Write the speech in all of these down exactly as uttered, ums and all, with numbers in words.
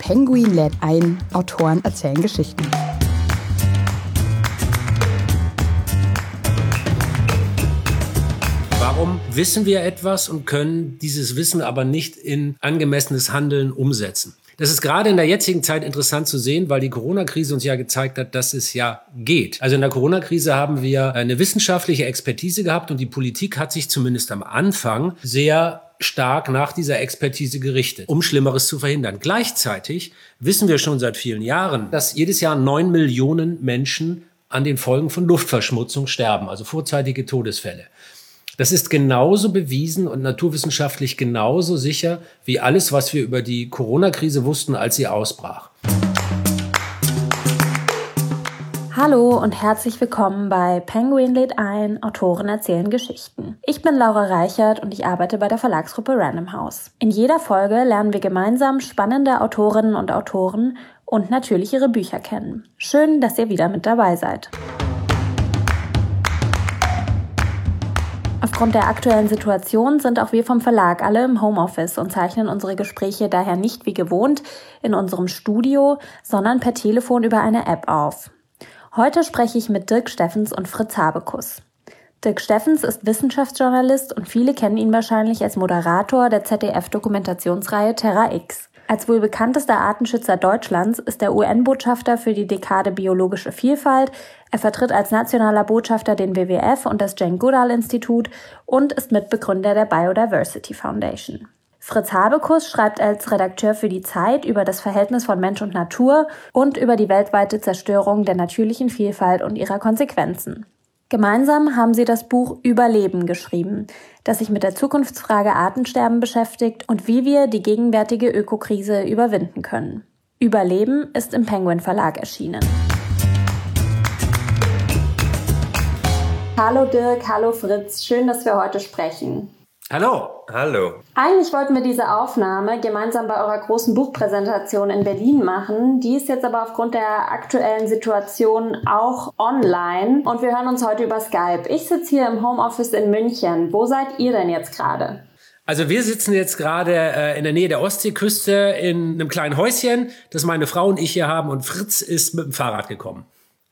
Penguin lädt ein, Autoren erzählen Geschichten. Warum wissen wir etwas und können dieses Wissen aber nicht in angemessenes Handeln umsetzen? Das ist gerade in der jetzigen Zeit interessant zu sehen, weil die Corona-Krise uns ja gezeigt hat, dass es ja geht. Also in der Corona-Krise haben wir eine wissenschaftliche Expertise gehabt und die Politik hat sich zumindest am Anfang sehr stark nach dieser Expertise gerichtet, um Schlimmeres zu verhindern. Gleichzeitig wissen wir schon seit vielen Jahren, dass jedes Jahr neun Millionen Menschen an den Folgen von Luftverschmutzung sterben, also vorzeitige Todesfälle. Das ist genauso bewiesen und naturwissenschaftlich genauso sicher wie alles, was wir über die Corona-Krise wussten, als sie ausbrach. Hallo und herzlich willkommen bei Penguin lädt ein, Autoren erzählen Geschichten. Ich bin Laura Reichert und ich arbeite bei der Verlagsgruppe Random House. In jeder Folge lernen wir gemeinsam spannende Autorinnen und Autoren und natürlich ihre Bücher kennen. Schön, dass ihr wieder mit dabei seid. Aufgrund der aktuellen Situation sind auch wir vom Verlag alle im Homeoffice und zeichnen unsere Gespräche daher nicht wie gewohnt in unserem Studio, sondern per Telefon über eine App auf. Heute spreche ich mit Dirk Steffens und Fritz Habekus. Dirk Steffens ist Wissenschaftsjournalist und viele kennen ihn wahrscheinlich als Moderator der Z D F-Dokumentationsreihe Terra X. Als wohl bekanntester Artenschützer Deutschlands ist er U N-Botschafter für die Dekade Biologische Vielfalt, er vertritt als nationaler Botschafter den W W F und das Jane Goodall-Institut und ist Mitbegründer der Biodiversity Foundation. Fritz Habekus schreibt als Redakteur für die Zeit über das Verhältnis von Mensch und Natur und über die weltweite Zerstörung der natürlichen Vielfalt und ihrer Konsequenzen. Gemeinsam haben sie das Buch Überleben geschrieben, das sich mit der Zukunftsfrage Artensterben beschäftigt und wie wir die gegenwärtige Ökokrise überwinden können. Überleben ist im Penguin Verlag erschienen. Hallo Dirk, hallo Fritz, schön, dass wir heute sprechen. Hallo. Hallo. Eigentlich wollten wir diese Aufnahme gemeinsam bei eurer großen Buchpräsentation in Berlin machen. Die ist jetzt aber aufgrund der aktuellen Situation auch online und wir hören uns heute über Skype. Ich sitze hier im Homeoffice in München. Wo seid ihr denn jetzt gerade? Also wir sitzen jetzt gerade äh, in der Nähe der Ostseeküste in einem kleinen Häuschen, das meine Frau und ich hier haben und Fritz ist mit dem Fahrrad gekommen.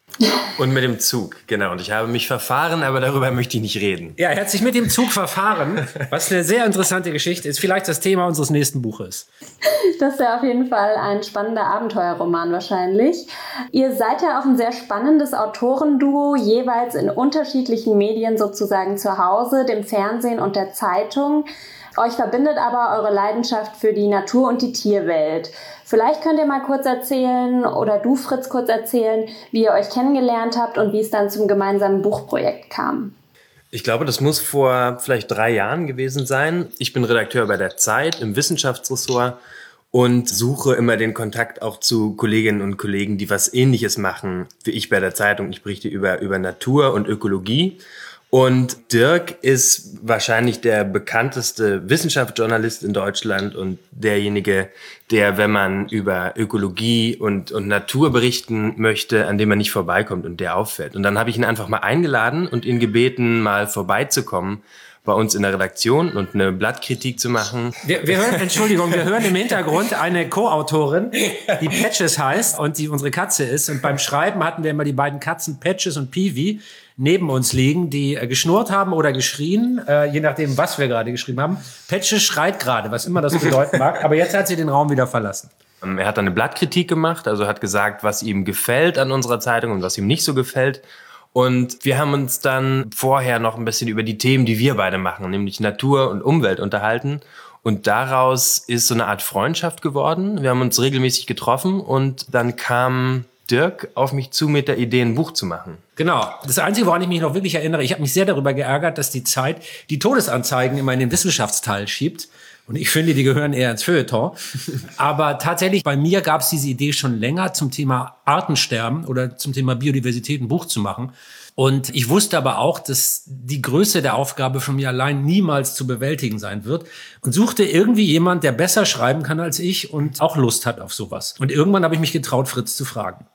Und mit dem Zug, genau. Und ich habe mich verfahren, aber darüber möchte ich nicht reden. Ja, er hat sich mit dem Zug verfahren, was eine sehr interessante Geschichte ist. Vielleicht das Thema unseres nächsten Buches. Das ist ja auf jeden Fall ein spannender Abenteuerroman wahrscheinlich. Ihr seid ja auch ein sehr spannendes Autorenduo, jeweils in unterschiedlichen Medien sozusagen zu Hause, dem Fernsehen und der Zeitung. Euch verbindet aber eure Leidenschaft für die Natur und die Tierwelt. Vielleicht könnt ihr mal kurz erzählen, oder du, Fritz, kurz erzählen, wie ihr euch kennengelernt habt und wie es dann zum gemeinsamen Buchprojekt kam. Ich glaube, das muss vor vielleicht drei Jahren gewesen sein. Ich bin Redakteur bei der Zeit im Wissenschaftsressort und suche immer den Kontakt auch zu Kolleginnen und Kollegen, die was Ähnliches machen wie ich bei der Zeitung. Ich berichte über, über Natur und Ökologie. Und Dirk ist wahrscheinlich der bekannteste Wissenschaftsjournalist in Deutschland und derjenige, der, wenn man über Ökologie und, und Natur berichten möchte, an dem man nicht vorbeikommt und der auffällt. Und dann habe ich ihn einfach mal eingeladen und ihn gebeten, mal vorbeizukommen bei uns in der Redaktion und eine Blattkritik zu machen. Wir, wir hören, Entschuldigung, wir hören im Hintergrund eine Co-Autorin, die Patches heißt und die unsere Katze ist. Und beim Schreiben hatten wir immer die beiden Katzen Patches und Peewee neben uns liegen, die äh, geschnurrt haben oder geschrien, äh, je nachdem, was wir gerade geschrieben haben. Patches schreit gerade, was immer das bedeuten mag. Aber jetzt hat sie den Raum wieder verlassen. Er hat dann eine Blattkritik gemacht, also hat gesagt, was ihm gefällt an unserer Zeitung und was ihm nicht so gefällt. Und wir haben uns dann vorher noch ein bisschen über die Themen, die wir beide machen, nämlich Natur und Umwelt unterhalten. Und daraus ist so eine Art Freundschaft geworden. Wir haben uns regelmäßig getroffen und dann kam Dirk auf mich zu mit der Idee, ein Buch zu machen. Genau. Das Einzige, woran ich mich noch wirklich erinnere, ich habe mich sehr darüber geärgert, dass die Zeit die Todesanzeigen immer in den Wissenschaftsteil schiebt. Und ich finde, die gehören eher ins Feuilleton. Aber tatsächlich, bei mir gab es diese Idee schon länger, zum Thema Artensterben oder zum Thema Biodiversität ein Buch zu machen. Und ich wusste aber auch, dass die Größe der Aufgabe von mir allein niemals zu bewältigen sein wird. Und suchte irgendwie jemand, der besser schreiben kann als ich und auch Lust hat auf sowas. Und irgendwann habe ich mich getraut, Fritz zu fragen.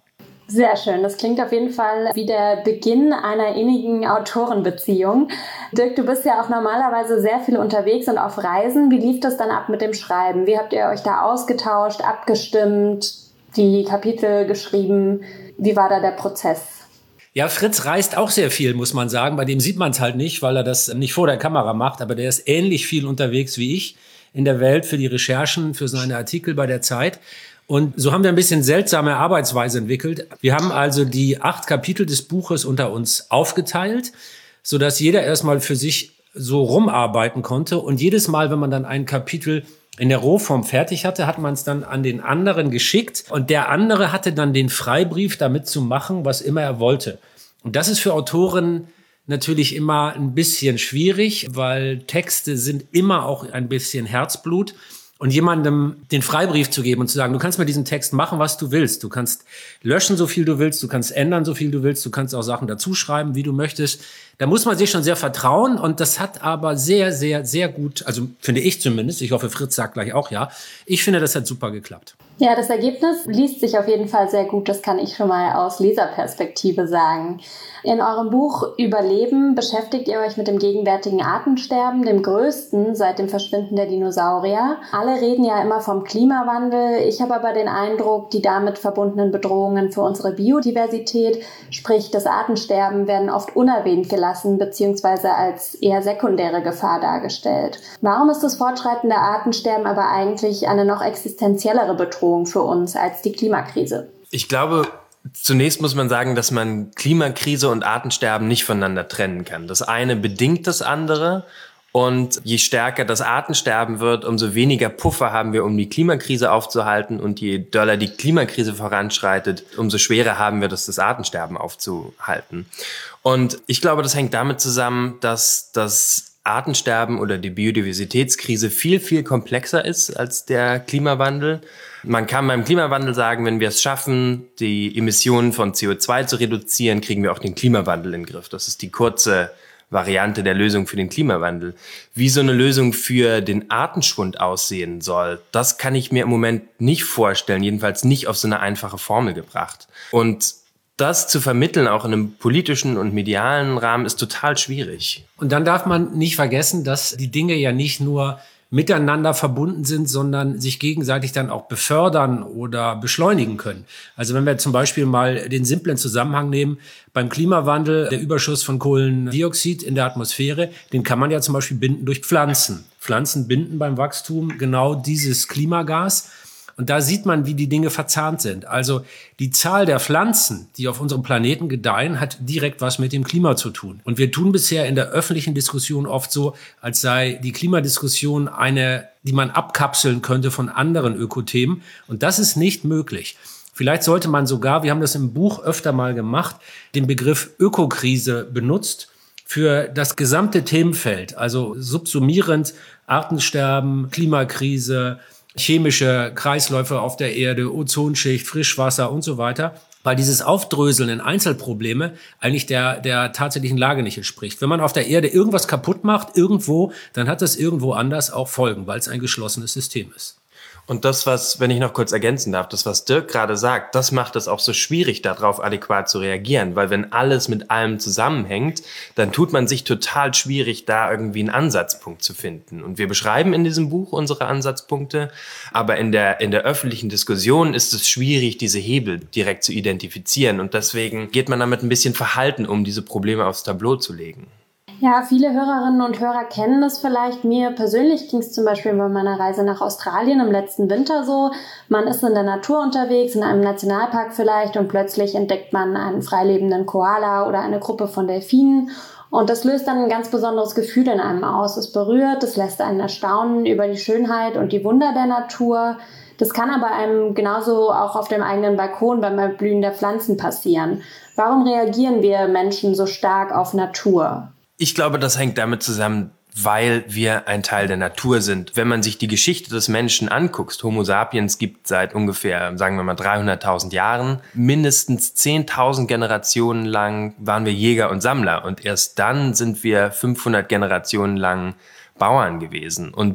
Sehr schön. Das klingt auf jeden Fall wie der Beginn einer innigen Autorenbeziehung. Dirk, du bist ja auch normalerweise sehr viel unterwegs und auf Reisen. Wie lief das dann ab mit dem Schreiben? Wie habt ihr euch da ausgetauscht, abgestimmt, die Kapitel geschrieben? Wie war da der Prozess? Ja, Fritz reist auch sehr viel, muss man sagen. Bei dem sieht man es halt nicht, weil er das nicht vor der Kamera macht. Aber der ist ähnlich viel unterwegs wie ich in der Welt für die Recherchen, für seine Artikel bei der Zeit. Und so haben wir ein bisschen seltsame Arbeitsweise entwickelt. Wir haben also die acht Kapitel des Buches unter uns aufgeteilt, sodass jeder erstmal für sich so rumarbeiten konnte. Und jedes Mal, wenn man dann ein Kapitel in der Rohform fertig hatte, hat man es dann an den anderen geschickt. Und der andere hatte dann den Freibrief, damit zu machen, was immer er wollte. Und das ist für Autoren natürlich immer ein bisschen schwierig, weil Texte sind immer auch ein bisschen Herzblut. Und jemandem den Freibrief zu geben und zu sagen, du kannst mit diesem Text machen, was du willst. Du kannst löschen, so viel du willst. Du kannst ändern, so viel du willst. Du kannst auch Sachen dazuschreiben, wie du möchtest. Da muss man sich schon sehr vertrauen. Und das hat aber sehr, sehr, sehr gut, also finde ich zumindest, ich hoffe, Fritz sagt gleich auch ja, ich finde, das hat super geklappt. Ja, das Ergebnis liest sich auf jeden Fall sehr gut. Das kann ich schon mal aus Leserperspektive sagen. In eurem Buch Überleben beschäftigt ihr euch mit dem gegenwärtigen Artensterben, dem größten seit dem Verschwinden der Dinosaurier. Alle reden ja immer vom Klimawandel. Ich habe aber den Eindruck, die damit verbundenen Bedrohungen für unsere Biodiversität, sprich das Artensterben, werden oft unerwähnt gelassen bzw. als eher sekundäre Gefahr dargestellt. Warum ist das fortschreitende Artensterben aber eigentlich eine noch existenziellere Bedrohung für uns als die Klimakrise? Ich glaube, zunächst muss man sagen, dass man Klimakrise und Artensterben nicht voneinander trennen kann. Das eine bedingt das andere. Und je stärker das Artensterben wird, umso weniger Puffer haben wir, um die Klimakrise aufzuhalten. Und je doller die Klimakrise voranschreitet, umso schwerer haben wir das, das Artensterben aufzuhalten. Und ich glaube, das hängt damit zusammen, dass das Artensterben oder die Biodiversitätskrise viel, viel komplexer ist als der Klimawandel. Man kann beim Klimawandel sagen, wenn wir es schaffen, die Emissionen von C O zwei zu reduzieren, kriegen wir auch den Klimawandel in den Griff. Das ist die kurze Variante der Lösung für den Klimawandel. Wie so eine Lösung für den Artenschwund aussehen soll, das kann ich mir im Moment nicht vorstellen, jedenfalls nicht auf so eine einfache Formel gebracht. Und das zu vermitteln, auch in einem politischen und medialen Rahmen, ist total schwierig. Und dann darf man nicht vergessen, dass die Dinge ja nicht nur miteinander verbunden sind, sondern sich gegenseitig dann auch befördern oder beschleunigen können. Also wenn wir zum Beispiel mal den simplen Zusammenhang nehmen, beim Klimawandel, der Überschuss von Kohlendioxid in der Atmosphäre, den kann man ja zum Beispiel binden durch Pflanzen. Pflanzen binden beim Wachstum genau dieses Klimagas. Und da sieht man, wie die Dinge verzahnt sind. Also die Zahl der Pflanzen, die auf unserem Planeten gedeihen, hat direkt was mit dem Klima zu tun. Und wir tun bisher in der öffentlichen Diskussion oft so, als sei die Klimadiskussion eine, die man abkapseln könnte von anderen Ökothemen. Und das ist nicht möglich. Vielleicht sollte man sogar, wir haben das im Buch öfter mal gemacht, den Begriff Ökokrise benutzt für das gesamte Themenfeld. Also subsumierend Artensterben, Klimakrise, chemische Kreisläufe auf der Erde, Ozonschicht, Frischwasser und so weiter, weil dieses Aufdröseln in Einzelprobleme eigentlich der, der tatsächlichen Lage nicht entspricht. Wenn man auf der Erde irgendwas kaputt macht, irgendwo, dann hat das irgendwo anders auch Folgen, weil es ein geschlossenes System ist. Und das, was, wenn ich noch kurz ergänzen darf, das, was Dirk gerade sagt, das macht es auch so schwierig, darauf adäquat zu reagieren. Weil wenn alles mit allem zusammenhängt, dann tut man sich total schwierig, da irgendwie einen Ansatzpunkt zu finden. Und wir beschreiben in diesem Buch unsere Ansatzpunkte, aber in der, in der öffentlichen Diskussion ist es schwierig, diese Hebel direkt zu identifizieren. Und deswegen geht man damit ein bisschen verhalten, um diese Probleme aufs Tableau zu legen. Ja, viele Hörerinnen und Hörer kennen das vielleicht. Mir persönlich ging es zum Beispiel bei meiner Reise nach Australien im letzten Winter so. Man ist in der Natur unterwegs, in einem Nationalpark vielleicht, und plötzlich entdeckt man einen freilebenden Koala oder eine Gruppe von Delfinen. Und das löst dann ein ganz besonderes Gefühl in einem aus. Es berührt, es lässt einen erstaunen über die Schönheit und die Wunder der Natur. Das kann aber einem genauso auch auf dem eigenen Balkon beim Erblühen der Pflanzen passieren. Warum reagieren wir Menschen so stark auf Natur? Ich glaube, das hängt damit zusammen, weil wir ein Teil der Natur sind. Wenn man sich die Geschichte des Menschen anguckt, Homo sapiens gibt seit ungefähr, sagen wir mal, dreihunderttausend Jahren. Mindestens zehntausend Generationen lang waren wir Jäger und Sammler. Und erst dann sind wir fünfhundert Generationen lang Bauern gewesen. Und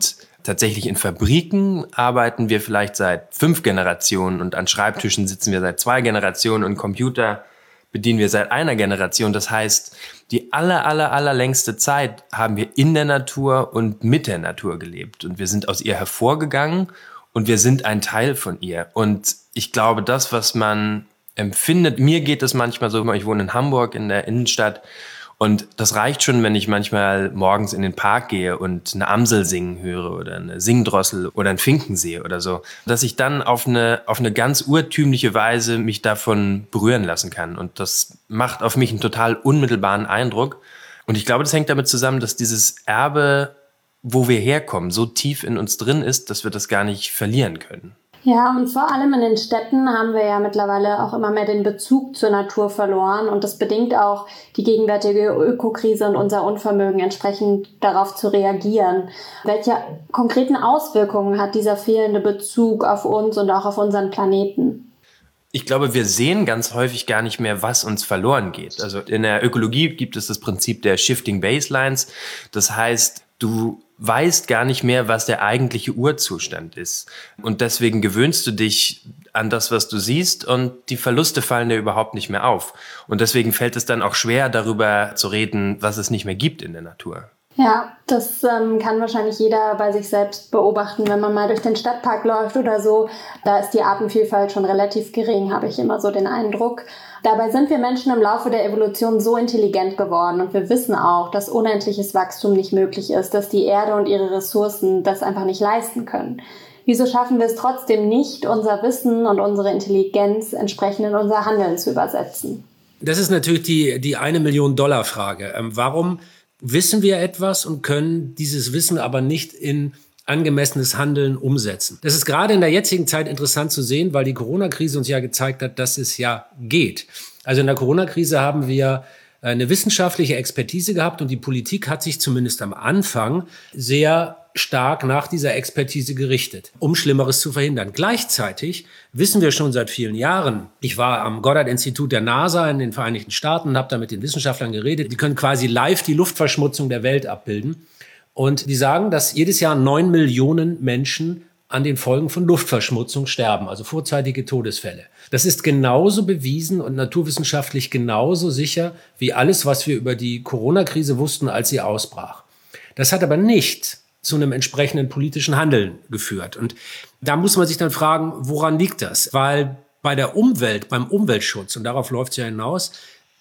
Tatsächlich in Fabriken arbeiten wir vielleicht seit fünf Generationen und an Schreibtischen sitzen wir seit zwei Generationen und Computer bedienen wir seit einer Generation. Das heißt, die aller, aller, allerlängste Zeit haben wir in der Natur und mit der Natur gelebt. Und wir sind aus ihr hervorgegangen und wir sind ein Teil von ihr. Und ich glaube, das, was man empfindet, mir geht es manchmal so, ich wohne in Hamburg in der Innenstadt und das reicht schon, wenn ich manchmal morgens in den Park gehe und eine Amsel singen höre oder eine Singdrossel oder einen Finken sehe oder so, dass ich dann auf eine, auf eine ganz urtümliche Weise mich davon berühren lassen kann. Und das macht auf mich einen total unmittelbaren Eindruck. Und ich glaube, das hängt damit zusammen, dass dieses Erbe, wo wir herkommen, so tief in uns drin ist, dass wir das gar nicht verlieren können. Ja, und vor allem in den Städten haben wir ja mittlerweile auch immer mehr den Bezug zur Natur verloren und das bedingt auch die gegenwärtige Ökokrise und unser Unvermögen, entsprechend darauf zu reagieren. Welche konkreten Auswirkungen hat dieser fehlende Bezug auf uns und auch auf unseren Planeten? Ich glaube, wir sehen ganz häufig gar nicht mehr, was uns verloren geht. Also in der Ökologie gibt es das Prinzip der Shifting Baselines. Das heißt, du weißt gar nicht mehr, was der eigentliche Urzustand ist. Und deswegen gewöhnst du dich an das, was du siehst und die Verluste fallen dir überhaupt nicht mehr auf. Und deswegen fällt es dann auch schwer, darüber zu reden, was es nicht mehr gibt in der Natur. Ja, das ähm, kann wahrscheinlich jeder bei sich selbst beobachten, wenn man mal durch den Stadtpark läuft oder so. Da ist die Artenvielfalt schon relativ gering, habe ich immer so den Eindruck. Dabei sind wir Menschen im Laufe der Evolution so intelligent geworden und wir wissen auch, dass unendliches Wachstum nicht möglich ist, dass die Erde und ihre Ressourcen das einfach nicht leisten können. Wieso schaffen wir es trotzdem nicht, unser Wissen und unsere Intelligenz entsprechend in unser Handeln zu übersetzen? Das ist natürlich die, die eine Million Dollar Frage. Ähm, warum wissen wir etwas und können dieses Wissen aber nicht in angemessenes Handeln umsetzen? Das ist gerade in der jetzigen Zeit interessant zu sehen, weil die Corona-Krise uns ja gezeigt hat, dass es ja geht. Also in der Corona-Krise haben wir eine wissenschaftliche Expertise gehabt und die Politik hat sich zumindest am Anfang sehr stark nach dieser Expertise gerichtet, um Schlimmeres zu verhindern. Gleichzeitig wissen wir schon seit vielen Jahren, ich war am Goddard-Institut der NASA in den Vereinigten Staaten und habe da mit den Wissenschaftlern geredet, die können quasi live die Luftverschmutzung der Welt abbilden. Und die sagen, dass jedes Jahr neun Millionen Menschen an den Folgen von Luftverschmutzung sterben, also vorzeitige Todesfälle. Das ist genauso bewiesen und naturwissenschaftlich genauso sicher wie alles, was wir über die Corona-Krise wussten, als sie ausbrach. Das hat aber nicht zu einem entsprechenden politischen Handeln geführt. Und da muss man sich dann fragen, woran liegt das? Weil bei der Umwelt, beim Umweltschutz, und darauf läuft es ja hinaus,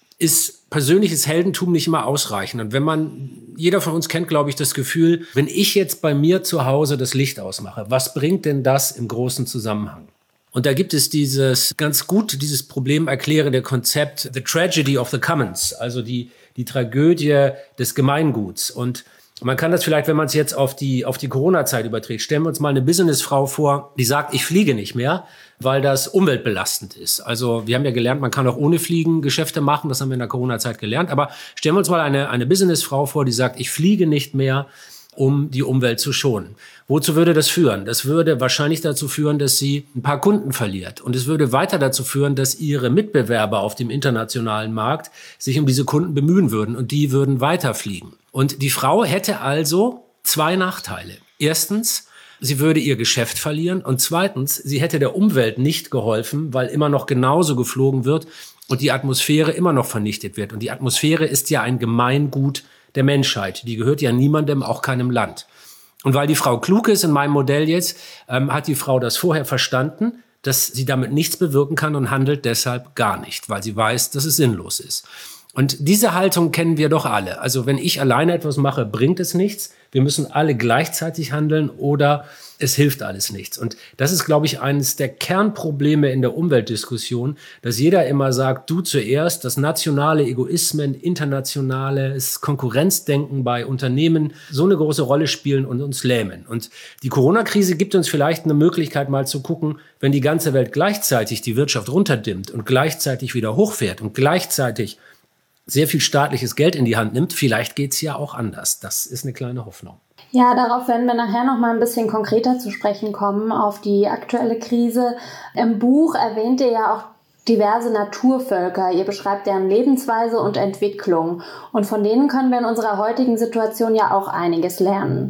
ist persönliches Heldentum nicht immer ausreichend. Und wenn man, jeder von uns kennt, glaube ich, das Gefühl, wenn ich jetzt bei mir zu Hause das Licht ausmache, was bringt denn das im großen Zusammenhang? Und da gibt es dieses ganz gut, dieses Problem erklärende Konzept The Tragedy of the Commons, also die, die Tragödie des Gemeinguts. Und man kann das vielleicht, wenn man es jetzt auf die, auf die Corona-Zeit überträgt, stellen wir uns mal eine Businessfrau vor, die sagt, ich fliege nicht mehr, weil das umweltbelastend ist. Also wir haben ja gelernt, man kann auch ohne Fliegen Geschäfte machen, das haben wir in der Corona-Zeit gelernt. Aber stellen wir uns mal eine, eine Businessfrau vor, die sagt, ich fliege nicht mehr, um die Umwelt zu schonen. Wozu würde das führen? Das würde wahrscheinlich dazu führen, dass sie ein paar Kunden verliert. Und es würde weiter dazu führen, dass ihre Mitbewerber auf dem internationalen Markt sich um diese Kunden bemühen würden und die würden weiterfliegen. Und die Frau hätte also zwei Nachteile. Erstens, sie würde ihr Geschäft verlieren. Und zweitens, sie hätte der Umwelt nicht geholfen, weil immer noch genauso geflogen wird und die Atmosphäre immer noch vernichtet wird. Und die Atmosphäre ist ja ein Gemeingut der Menschheit. Die gehört ja niemandem, auch keinem Land. Und weil die Frau klug ist in meinem Modell jetzt, ähm, hat die Frau das vorher verstanden, dass sie damit nichts bewirken kann und handelt deshalb gar nicht, weil sie weiß, dass es sinnlos ist. Und diese Haltung kennen wir doch alle. Also wenn ich alleine etwas mache, bringt es nichts. Wir müssen alle gleichzeitig handeln oder es hilft alles nichts. Und das ist, glaube ich, eines der Kernprobleme in der Umweltdiskussion, dass jeder immer sagt, du zuerst, dass nationale Egoismen, internationales Konkurrenzdenken bei Unternehmen so eine große Rolle spielen und uns lähmen. Und die Corona-Krise gibt uns vielleicht eine Möglichkeit, mal zu gucken, wenn die ganze Welt gleichzeitig die Wirtschaft runterdimmt und gleichzeitig wieder hochfährt und gleichzeitig sehr viel staatliches Geld in die Hand nimmt, vielleicht geht's ja auch anders. Das ist eine kleine Hoffnung. Ja, darauf werden wir nachher noch mal ein bisschen konkreter zu sprechen kommen, auf die aktuelle Krise. Im Buch erwähnt ihr ja auch diverse Naturvölker. Ihr beschreibt deren Lebensweise und Entwicklung. Und von denen können wir in unserer heutigen Situation ja auch einiges lernen.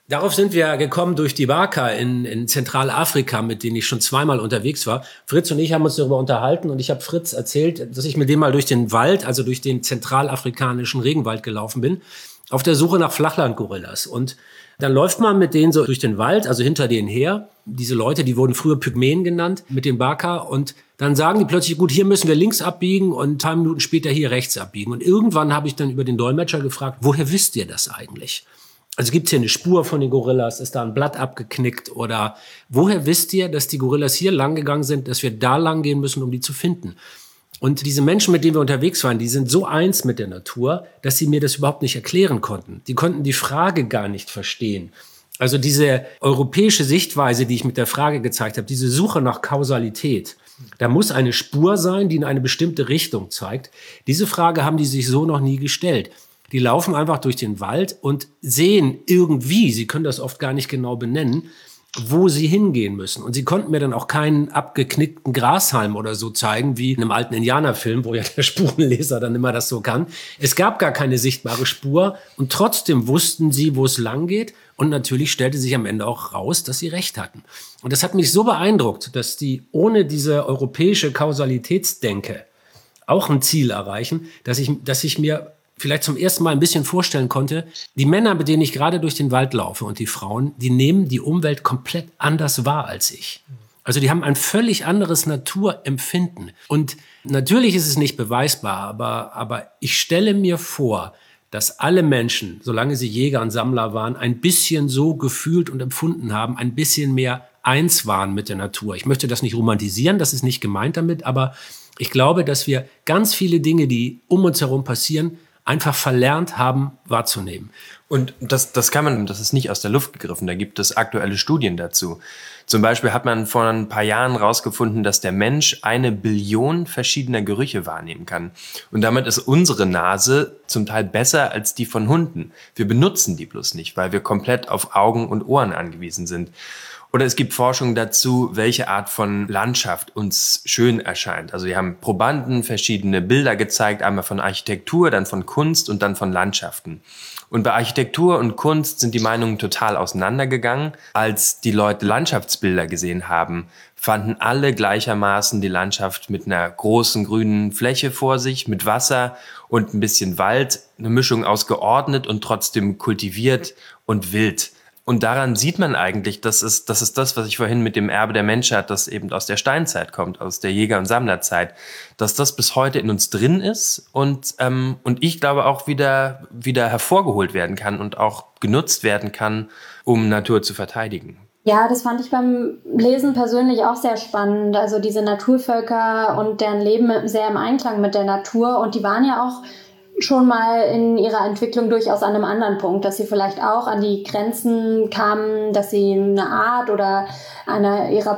Darauf sind wir gekommen durch die Baka in, in Zentralafrika, mit denen ich schon zweimal unterwegs war. Fritz und ich haben uns darüber unterhalten und ich habe Fritz erzählt, dass ich mit dem mal durch den Wald, also durch den zentralafrikanischen Regenwald gelaufen bin, auf der Suche nach Flachlandgorillas. Und dann läuft man mit denen so durch den Wald, also hinter denen her. Diese Leute, die wurden früher Pygmäen genannt, mit den Baka. Und dann sagen die plötzlich, gut, hier müssen wir links abbiegen und ein paar Minuten später hier rechts abbiegen. Und irgendwann habe ich dann über den Dolmetscher gefragt, woher wisst ihr das eigentlich? Also gibt es hier eine Spur von den Gorillas? Ist da ein Blatt abgeknickt? Oder woher wisst ihr, dass die Gorillas hier lang gegangen sind, dass wir da lang gehen müssen, um die zu finden? Und diese Menschen, mit denen wir unterwegs waren, die sind so eins mit der Natur, dass sie mir das überhaupt nicht erklären konnten. Die konnten die Frage gar nicht verstehen. Also diese europäische Sichtweise, die ich mit der Frage gezeigt habe, diese Suche nach Kausalität, da muss eine Spur sein, die in eine bestimmte Richtung zeigt. Diese Frage haben die sich so noch nie gestellt. Die laufen einfach durch den Wald und sehen irgendwie, sie können das oft gar nicht genau benennen, wo sie hingehen müssen. Und sie konnten mir dann auch keinen abgeknickten Grashalm oder so zeigen, wie in einem alten Indianerfilm, wo ja der Spurenleser dann immer das so kann. Es gab gar keine sichtbare Spur und trotzdem wussten sie, wo es lang geht. Und natürlich stellte sich am Ende auch raus, dass sie recht hatten. Und das hat mich so beeindruckt, dass die ohne diese europäische Kausalitätsdenke auch ein Ziel erreichen, dass ich, dass ich mir vielleicht zum ersten Mal ein bisschen vorstellen konnte, die Männer, mit denen ich gerade durch den Wald laufe und die Frauen, die nehmen die Umwelt komplett anders wahr als ich. Also die haben ein völlig anderes Naturempfinden. Und natürlich ist es nicht beweisbar, aber, aber ich stelle mir vor, dass alle Menschen, solange sie Jäger und Sammler waren, ein bisschen so gefühlt und empfunden haben, ein bisschen mehr eins waren mit der Natur. Ich möchte das nicht romantisieren, das ist nicht gemeint damit, aber ich glaube, dass wir ganz viele Dinge, die um uns herum passieren, einfach verlernt haben wahrzunehmen. Und das, das kann man, das ist nicht aus der Luft gegriffen, da gibt es aktuelle Studien dazu. Zum Beispiel hat man vor ein paar Jahren rausgefunden, dass der Mensch eine Billion verschiedener Gerüche wahrnehmen kann. Und damit ist unsere Nase zum Teil besser als die von Hunden. Wir benutzen die bloß nicht, weil wir komplett auf Augen und Ohren angewiesen sind. Oder es gibt Forschung dazu, welche Art von Landschaft uns schön erscheint. Also wir haben Probanden verschiedene Bilder gezeigt, einmal von Architektur, dann von Kunst und dann von Landschaften. Und bei Architektur und Kunst sind die Meinungen total auseinandergegangen. Als die Leute Landschaftsbilder gesehen haben, fanden alle gleichermaßen die Landschaft mit einer großen grünen Fläche vor sich, mit Wasser und ein bisschen Wald, eine Mischung aus geordnet und trotzdem kultiviert und wild. Und daran sieht man eigentlich, dass es, das ist das, was ich vorhin mit dem Erbe der Menschheit, das eben aus der Steinzeit kommt, aus der Jäger- und Sammlerzeit, dass das bis heute in uns drin ist und, ähm, und ich glaube auch wieder, wieder hervorgeholt werden kann und auch genutzt werden kann, um Natur zu verteidigen. Ja, das fand ich beim Lesen persönlich auch sehr spannend. Also diese Naturvölker und deren Leben sehr im Einklang mit der Natur. Und die waren ja auch schon mal in ihrer Entwicklung durchaus an einem anderen Punkt, dass sie vielleicht auch an die Grenzen kamen, dass sie eine Art oder eine ihrer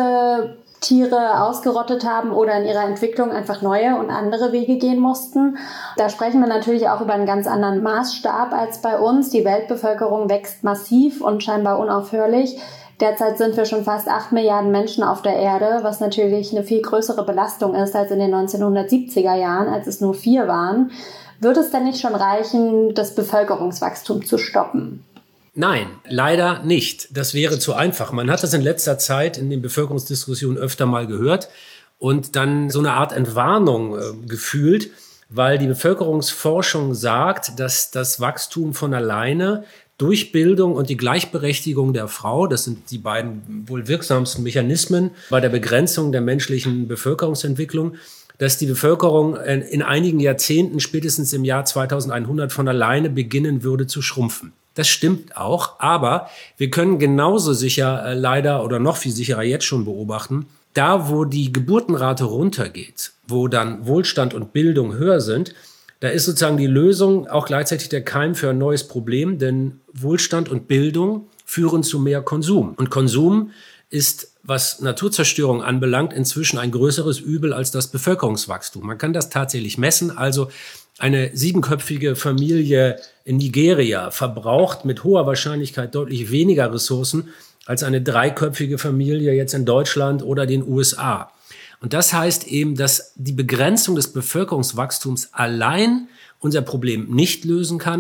Beutetiere ausgerottet haben oder in ihrer Entwicklung einfach neue und andere Wege gehen mussten. Da sprechen wir natürlich auch über einen ganz anderen Maßstab als bei uns. Die Weltbevölkerung wächst massiv und scheinbar unaufhörlich. Derzeit sind wir schon fast acht Milliarden Menschen auf der Erde, was natürlich eine viel größere Belastung ist als in den neunzehnhundertsiebziger Jahren, als es nur vier waren. Wird es denn nicht schon reichen, das Bevölkerungswachstum zu stoppen? Nein, leider nicht. Das wäre zu einfach. Man hat das in letzter Zeit in den Bevölkerungsdiskussionen öfter mal gehört und dann so eine Art Entwarnung äh, gefühlt, weil die Bevölkerungsforschung sagt, dass das Wachstum von alleine durch Bildung und die Gleichberechtigung der Frau, das sind die beiden wohl wirksamsten Mechanismen bei der Begrenzung der menschlichen Bevölkerungsentwicklung, dass die Bevölkerung in einigen Jahrzehnten, spätestens im Jahr zweitausendeinhundert, von alleine beginnen würde zu schrumpfen. Das stimmt auch, aber wir können genauso sicher äh, leider oder noch viel sicherer jetzt schon beobachten, da wo die Geburtenrate runtergeht, wo dann Wohlstand und Bildung höher sind, da ist sozusagen die Lösung auch gleichzeitig der Keim für ein neues Problem, denn Wohlstand und Bildung führen zu mehr Konsum. Und Konsum ist, was Naturzerstörung anbelangt, inzwischen ein größeres Übel als das Bevölkerungswachstum. Man kann das tatsächlich messen. Also eine siebenköpfige Familie in Nigeria verbraucht mit hoher Wahrscheinlichkeit deutlich weniger Ressourcen als eine dreiköpfige Familie jetzt in Deutschland oder den U S A. Und das heißt eben, dass die Begrenzung des Bevölkerungswachstums allein unser Problem nicht lösen kann,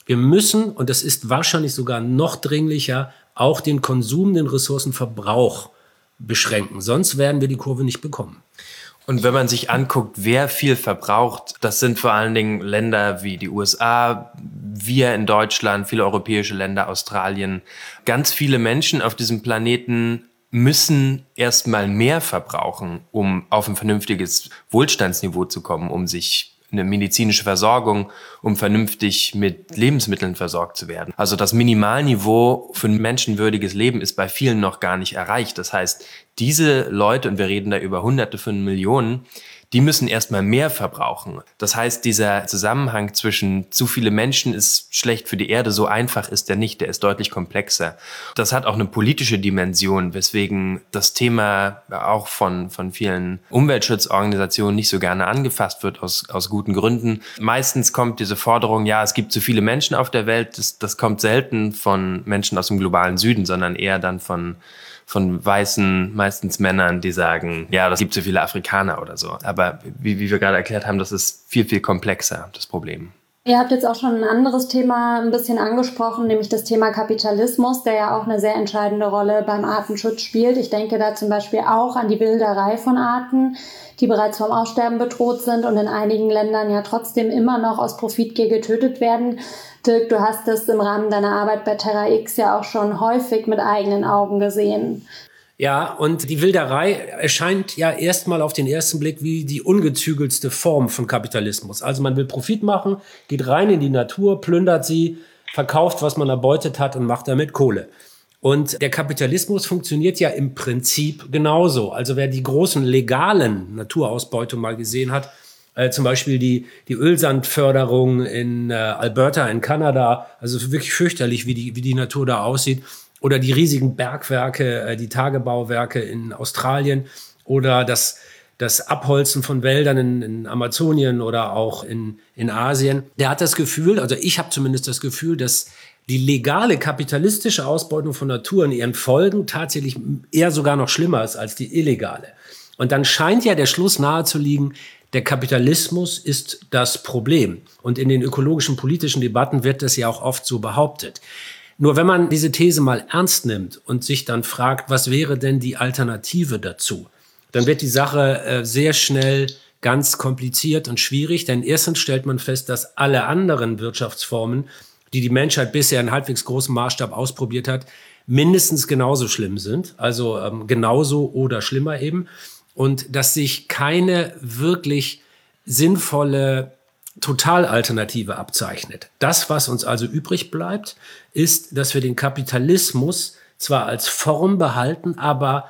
Wir müssen, und das ist wahrscheinlich sogar noch dringlicher, auch den Konsum, den Ressourcenverbrauch beschränken. Sonst werden wir die Kurve nicht bekommen. Und wenn man sich anguckt, wer viel verbraucht, das sind vor allen Dingen Länder wie die U S A, wir in Deutschland, viele europäische Länder, Australien. Ganz viele Menschen auf diesem Planeten müssen erstmal mehr verbrauchen, um auf ein vernünftiges Wohlstandsniveau zu kommen, um sich eine medizinische Versorgung, um vernünftig mit Lebensmitteln versorgt zu werden. Also das Minimalniveau für ein menschenwürdiges Leben ist bei vielen noch gar nicht erreicht. Das heißt, diese Leute, und wir reden da über Hunderte von Millionen, die müssen erstmal mehr verbrauchen. Das heißt, dieser Zusammenhang zwischen zu viele Menschen ist schlecht für die Erde, so einfach ist der nicht, der ist deutlich komplexer. Das hat auch eine politische Dimension, weswegen das Thema auch von, von vielen Umweltschutzorganisationen nicht so gerne angefasst wird, aus, aus guten Gründen. Meistens kommt diese Forderung, ja, es gibt zu viele Menschen auf der Welt, das, das kommt selten von Menschen aus dem globalen Süden, sondern eher dann von von weißen, meistens Männern, die sagen, ja, das gibt so viele Afrikaner oder so. Aber wie, wie wir gerade erklärt haben, das ist viel, viel komplexer, das Problem. Ihr habt jetzt auch schon ein anderes Thema ein bisschen angesprochen, nämlich das Thema Kapitalismus, der ja auch eine sehr entscheidende Rolle beim Artenschutz spielt. Ich denke da zum Beispiel auch an die Wilderei von Arten, die bereits vom Aussterben bedroht sind und in einigen Ländern ja trotzdem immer noch aus Profitgier getötet werden. Dirk, du hast das im Rahmen deiner Arbeit bei Terra X ja auch schon häufig mit eigenen Augen gesehen. Ja, und die Wilderei erscheint ja erstmal auf den ersten Blick wie die ungezügelste Form von Kapitalismus. Also man will Profit machen, geht rein in die Natur, plündert sie, verkauft, was man erbeutet hat und macht damit Kohle. Und der Kapitalismus funktioniert ja im Prinzip genauso. Also wer die großen legalen Naturausbeutungen mal gesehen hat, Äh, zum Beispiel die, die Ölsandförderung in äh, Alberta in Kanada, also wirklich fürchterlich, wie die, wie die Natur da aussieht. Oder die riesigen Bergwerke, äh, die Tagebauwerke in Australien oder das, das Abholzen von Wäldern in, in Amazonien oder auch in, in Asien. Der hat das Gefühl, also ich habe zumindest das Gefühl, dass die legale kapitalistische Ausbeutung von Natur in ihren Folgen tatsächlich eher sogar noch schlimmer ist als die illegale. Und dann scheint ja der Schluss nahe zu liegen, der Kapitalismus ist das Problem. Und in den ökologischen, politischen Debatten wird das ja auch oft so behauptet. Nur wenn man diese These mal ernst nimmt und sich dann fragt, was wäre denn die Alternative dazu, dann wird die Sache äh, sehr schnell ganz kompliziert und schwierig. Denn erstens stellt man fest, dass alle anderen Wirtschaftsformen, die die Menschheit bisher in halbwegs großem Maßstab ausprobiert hat, mindestens genauso schlimm sind. Also ähm, genauso oder schlimmer eben. Und dass sich keine wirklich sinnvolle Totalalternative abzeichnet. Das, was uns also übrig bleibt, ist, dass wir den Kapitalismus zwar als Form behalten, aber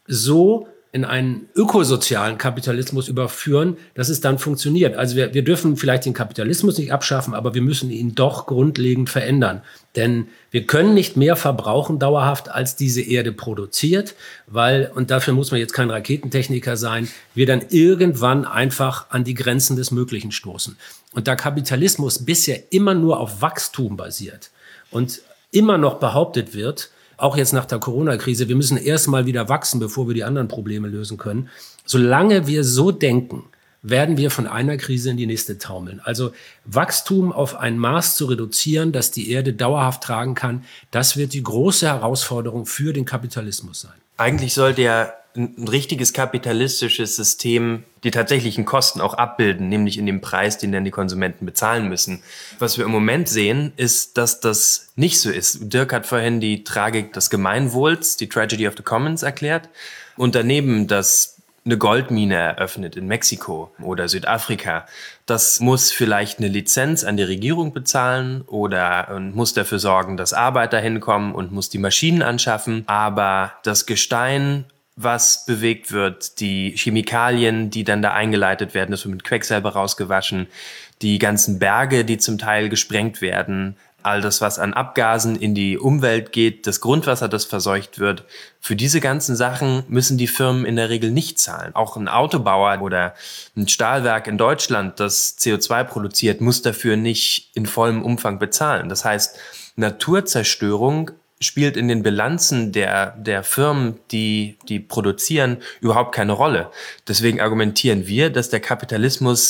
so in einen ökosozialen Kapitalismus überführen, dass es dann funktioniert. Also wir, wir dürfen vielleicht den Kapitalismus nicht abschaffen, aber wir müssen ihn doch grundlegend verändern. Denn wir können nicht mehr verbrauchen dauerhaft, als diese Erde produziert, weil, und dafür muss man jetzt kein Raketentechniker sein, wir dann irgendwann einfach an die Grenzen des Möglichen stoßen. Und da Kapitalismus bisher immer nur auf Wachstum basiert und immer noch behauptet wird, auch jetzt nach der Corona-Krise, wir müssen erstmal wieder wachsen, bevor wir die anderen Probleme lösen können. Solange wir so denken, werden wir von einer Krise in die nächste taumeln. Also Wachstum auf ein Maß zu reduzieren, das die Erde dauerhaft tragen kann, das wird die große Herausforderung für den Kapitalismus sein. Eigentlich sollte ja ein richtiges kapitalistisches System die tatsächlichen Kosten auch abbilden, nämlich in dem Preis, den dann die Konsumenten bezahlen müssen. Was wir im Moment sehen, ist, dass das nicht so ist. Dirk hat vorhin die Tragik des Gemeinwohls, die Tragedy of the Commons erklärt. Und daneben das eine Goldmine eröffnet in Mexiko oder Südafrika. Das muss vielleicht eine Lizenz an die Regierung bezahlen oder und muss dafür sorgen, dass Arbeiter hinkommen und muss die Maschinen anschaffen. Aber das Gestein, was bewegt wird, die Chemikalien, die dann da eingeleitet werden, das wird mit Quecksilber rausgewaschen, die ganzen Berge, die zum Teil gesprengt werden, all das, was an Abgasen in die Umwelt geht, das Grundwasser, das verseucht wird. Für diese ganzen Sachen müssen die Firmen in der Regel nicht zahlen. Auch ein Autobauer oder ein Stahlwerk in Deutschland, das C O zwei produziert, muss dafür nicht in vollem Umfang bezahlen. Das heißt, Naturzerstörung spielt in den Bilanzen der, der Firmen, die, die produzieren, überhaupt keine Rolle. Deswegen argumentieren wir, dass der Kapitalismus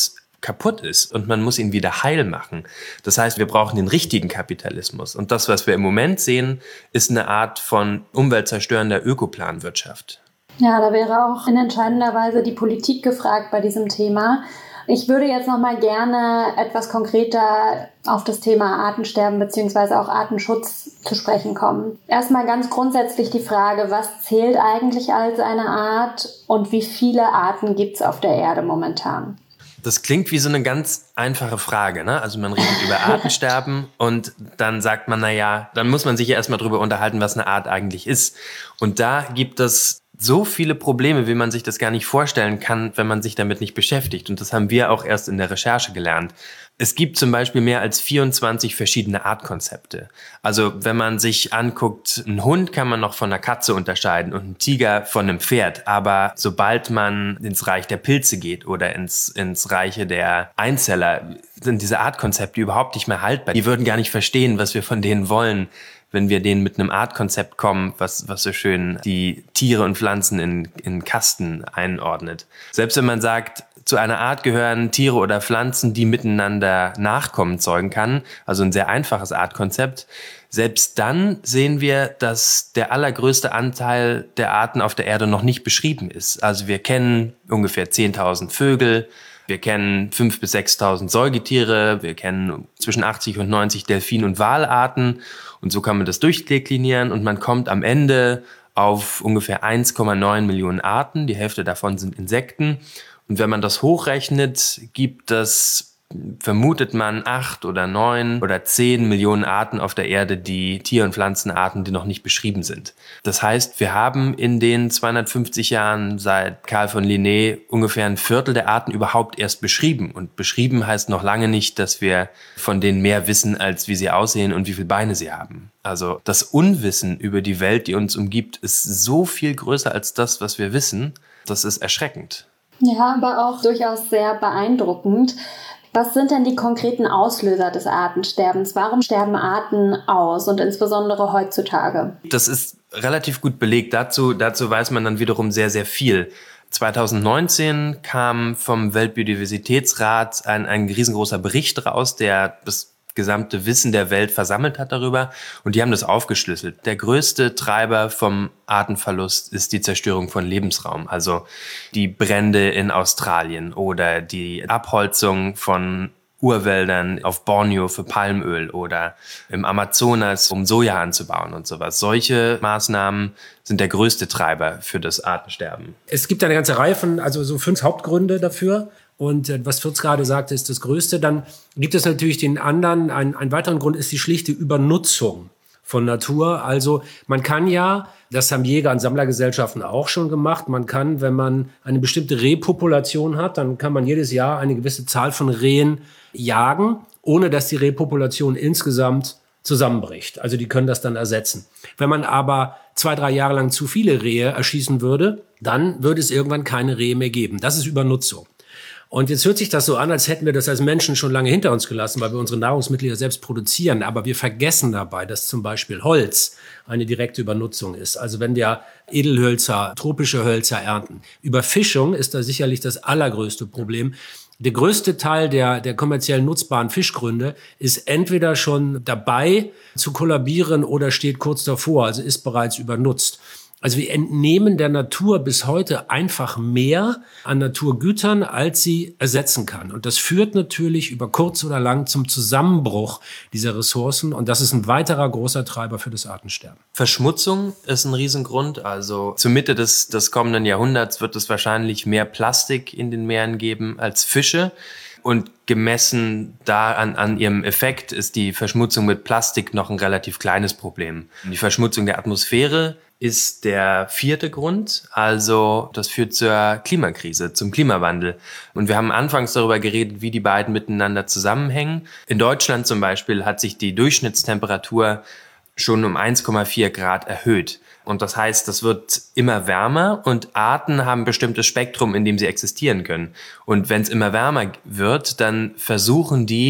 kaputt ist und man muss ihn wieder heil machen. Das heißt, wir brauchen den richtigen Kapitalismus. Und das, was wir im Moment sehen, ist eine Art von umweltzerstörender Ökoplanwirtschaft. Ja, da wäre auch in entscheidender Weise die Politik gefragt bei diesem Thema. Ich würde jetzt noch mal gerne etwas konkreter auf das Thema Artensterben bzw. auch Artenschutz zu sprechen kommen. Erstmal ganz grundsätzlich die Frage, was zählt eigentlich als eine Art und wie viele Arten gibt es auf der Erde momentan? Das klingt wie so eine ganz einfache Frage, ne? Also man redet über Artensterben und dann sagt man, na ja, dann muss man sich ja erstmal drüber unterhalten, was eine Art eigentlich ist. Und da gibt es so viele Probleme, wie man sich das gar nicht vorstellen kann, wenn man sich damit nicht beschäftigt. Und das haben wir auch erst in der Recherche gelernt. Es gibt zum Beispiel mehr als vierundzwanzig verschiedene Artkonzepte. Also wenn man sich anguckt, einen Hund kann man noch von einer Katze unterscheiden und einen Tiger von einem Pferd. Aber sobald man ins Reich der Pilze geht oder ins, ins Reiche der Einzeller, sind diese Artkonzepte überhaupt nicht mehr haltbar. Die würden gar nicht verstehen, was wir von denen wollen, wenn wir denen mit einem Artkonzept kommen, was, was so schön die Tiere und Pflanzen in, in Kasten einordnet. Selbst wenn man sagt, zu einer Art gehören Tiere oder Pflanzen, die miteinander Nachkommen zeugen kann, also ein sehr einfaches Artkonzept, selbst dann sehen wir, dass der allergrößte Anteil der Arten auf der Erde noch nicht beschrieben ist. Also wir kennen ungefähr zehntausend Vögel, wir kennen fünftausend bis sechstausend Säugetiere, wir kennen zwischen achtzig und neunzig Delfin- und Walarten und so kann man das durchdeklinieren und man kommt am Ende auf ungefähr eins Komma neun Millionen Arten, die Hälfte davon sind Insekten. Und wenn man das hochrechnet, gibt es, vermutet man, acht oder neun oder zehn Millionen Arten auf der Erde, die Tier- und Pflanzenarten, die noch nicht beschrieben sind. Das heißt, wir haben in den zweihundertfünfzig Jahren seit Carl von Linné ungefähr ein Viertel der Arten überhaupt erst beschrieben. Und beschrieben heißt noch lange nicht, dass wir von denen mehr wissen, als wie sie aussehen und wie viele Beine sie haben. Also das Unwissen über die Welt, die uns umgibt, ist so viel größer als das, was wir wissen. Das ist erschreckend. Ja, aber auch durchaus sehr beeindruckend. Was sind denn die konkreten Auslöser des Artensterbens? Warum sterben Arten aus und insbesondere heutzutage? Das ist relativ gut belegt. Dazu, dazu weiß man dann wiederum sehr, sehr viel. zwanzig neunzehn kam vom Weltbiodiversitätsrat ein, ein riesengroßer Bericht raus, der das gesamte Wissen der Welt versammelt hat darüber und die haben das aufgeschlüsselt. Der größte Treiber vom Artenverlust ist die Zerstörung von Lebensraum, also die Brände in Australien oder die Abholzung von Urwäldern auf Borneo für Palmöl oder im Amazonas, um Soja anzubauen und sowas. Solche Maßnahmen sind der größte Treiber für das Artensterben. Es gibt eine ganze Reihe von, also so fünf Hauptgründe dafür. Und äh, was Fürth gerade sagte, ist das Größte. Dann gibt es natürlich den anderen, ein, ein weiteren Grund ist die schlichte Übernutzung von Natur. Also man kann ja, das haben Jäger- und Sammlergesellschaften auch schon gemacht, man kann, wenn man eine bestimmte Rehpopulation hat, dann kann man jedes Jahr eine gewisse Zahl von Rehen jagen, ohne dass die Rehpopulation insgesamt zusammenbricht. Also die können das dann ersetzen. Wenn man aber zwei, drei Jahre lang zu viele Rehe erschießen würde, dann würde es irgendwann keine Rehe mehr geben. Das ist Übernutzung. Und jetzt hört sich das so an, als hätten wir das als Menschen schon lange hinter uns gelassen, weil wir unsere Nahrungsmittel ja selbst produzieren. Aber wir vergessen dabei, dass zum Beispiel Holz eine direkte Übernutzung ist. Also wenn wir Edelhölzer, tropische Hölzer ernten. Überfischung ist da sicherlich das allergrößte Problem. Der größte Teil der, der kommerziell nutzbaren Fischgründe ist entweder schon dabei zu kollabieren oder steht kurz davor, also ist bereits übernutzt. Also wir entnehmen der Natur bis heute einfach mehr an Naturgütern, als sie ersetzen kann. Und das führt natürlich über kurz oder lang zum Zusammenbruch dieser Ressourcen. Und das ist ein weiterer großer Treiber für das Artensterben. Verschmutzung ist ein Riesengrund. Also zur Mitte des, des kommenden Jahrhunderts wird es wahrscheinlich mehr Plastik in den Meeren geben als Fische. Und gemessen da an, an ihrem Effekt ist die Verschmutzung mit Plastik noch ein relativ kleines Problem. Die Verschmutzung der Atmosphäre ist der vierte Grund. Also das führt zur Klimakrise, zum Klimawandel. Und wir haben anfangs darüber geredet, wie die beiden miteinander zusammenhängen. In Deutschland zum Beispiel hat sich die Durchschnittstemperatur schon um eins Komma vier Grad erhöht. Und das heißt, das wird immer wärmer und Arten haben ein bestimmtes Spektrum, in dem sie existieren können. Und wenn es immer wärmer wird, dann versuchen die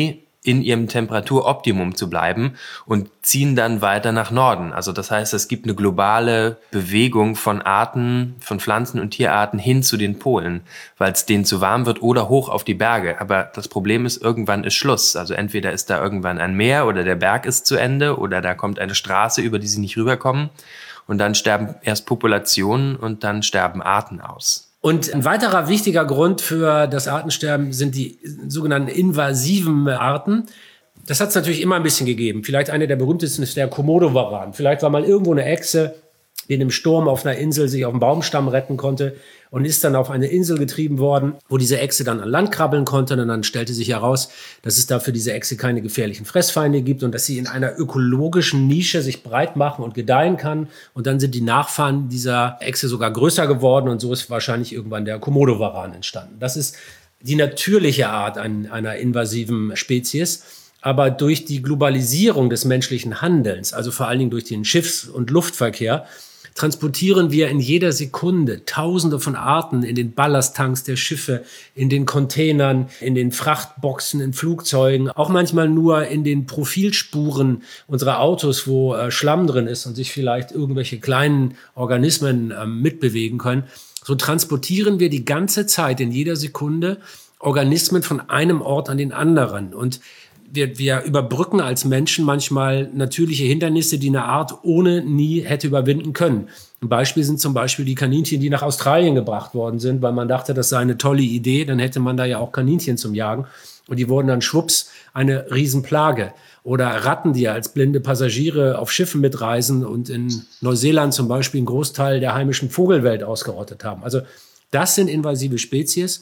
in ihrem Temperaturoptimum zu bleiben und ziehen dann weiter nach Norden. Also das heißt, es gibt eine globale Bewegung von Arten, von Pflanzen- und Tierarten hin zu den Polen, weil es denen zu warm wird oder hoch auf die Berge. Aber das Problem ist, irgendwann ist Schluss. Also entweder ist da irgendwann ein Meer oder der Berg ist zu Ende oder da kommt eine Straße, über die sie nicht rüberkommen. Und dann sterben erst Populationen und dann sterben Arten aus. Und ein weiterer wichtiger Grund für das Artensterben sind die sogenannten invasiven Arten. Das hat es natürlich immer ein bisschen gegeben. Vielleicht eine der berühmtesten ist der Komodowaran. Vielleicht war mal irgendwo eine Echse, die in einem Sturm auf einer Insel sich auf einen Baumstamm retten konnte und ist dann auf eine Insel getrieben worden, wo diese Echse dann an Land krabbeln konnte. Und dann stellte sich heraus, dass es da für diese Echse keine gefährlichen Fressfeinde gibt und dass sie in einer ökologischen Nische sich breit machen und gedeihen kann. Und dann sind die Nachfahren dieser Echse sogar größer geworden und so ist wahrscheinlich irgendwann der Komodowaran entstanden. Das ist die natürliche Art einer invasiven Spezies. Aber durch die Globalisierung des menschlichen Handelns, also vor allen Dingen durch den Schiffs- und Luftverkehr, transportieren wir in jeder Sekunde Tausende von Arten in den Ballasttanks der Schiffe, in den Containern, in den Frachtboxen, in Flugzeugen, auch manchmal nur in den Profilspuren unserer Autos, wo äh, Schlamm drin ist und sich vielleicht irgendwelche kleinen Organismen äh, mitbewegen können. So transportieren wir die ganze Zeit in jeder Sekunde Organismen von einem Ort an den anderen. Und Wir, wir überbrücken als Menschen manchmal natürliche Hindernisse, die eine Art ohne nie hätte überwinden können. Ein Beispiel sind zum Beispiel die Kaninchen, die nach Australien gebracht worden sind, weil man dachte, das sei eine tolle Idee, dann hätte man da ja auch Kaninchen zum Jagen. Und die wurden dann schwupps eine Riesenplage. Oder Ratten, die ja als blinde Passagiere auf Schiffen mitreisen und in Neuseeland zum Beispiel einen Großteil der heimischen Vogelwelt ausgerottet haben. Also das sind invasive Spezies.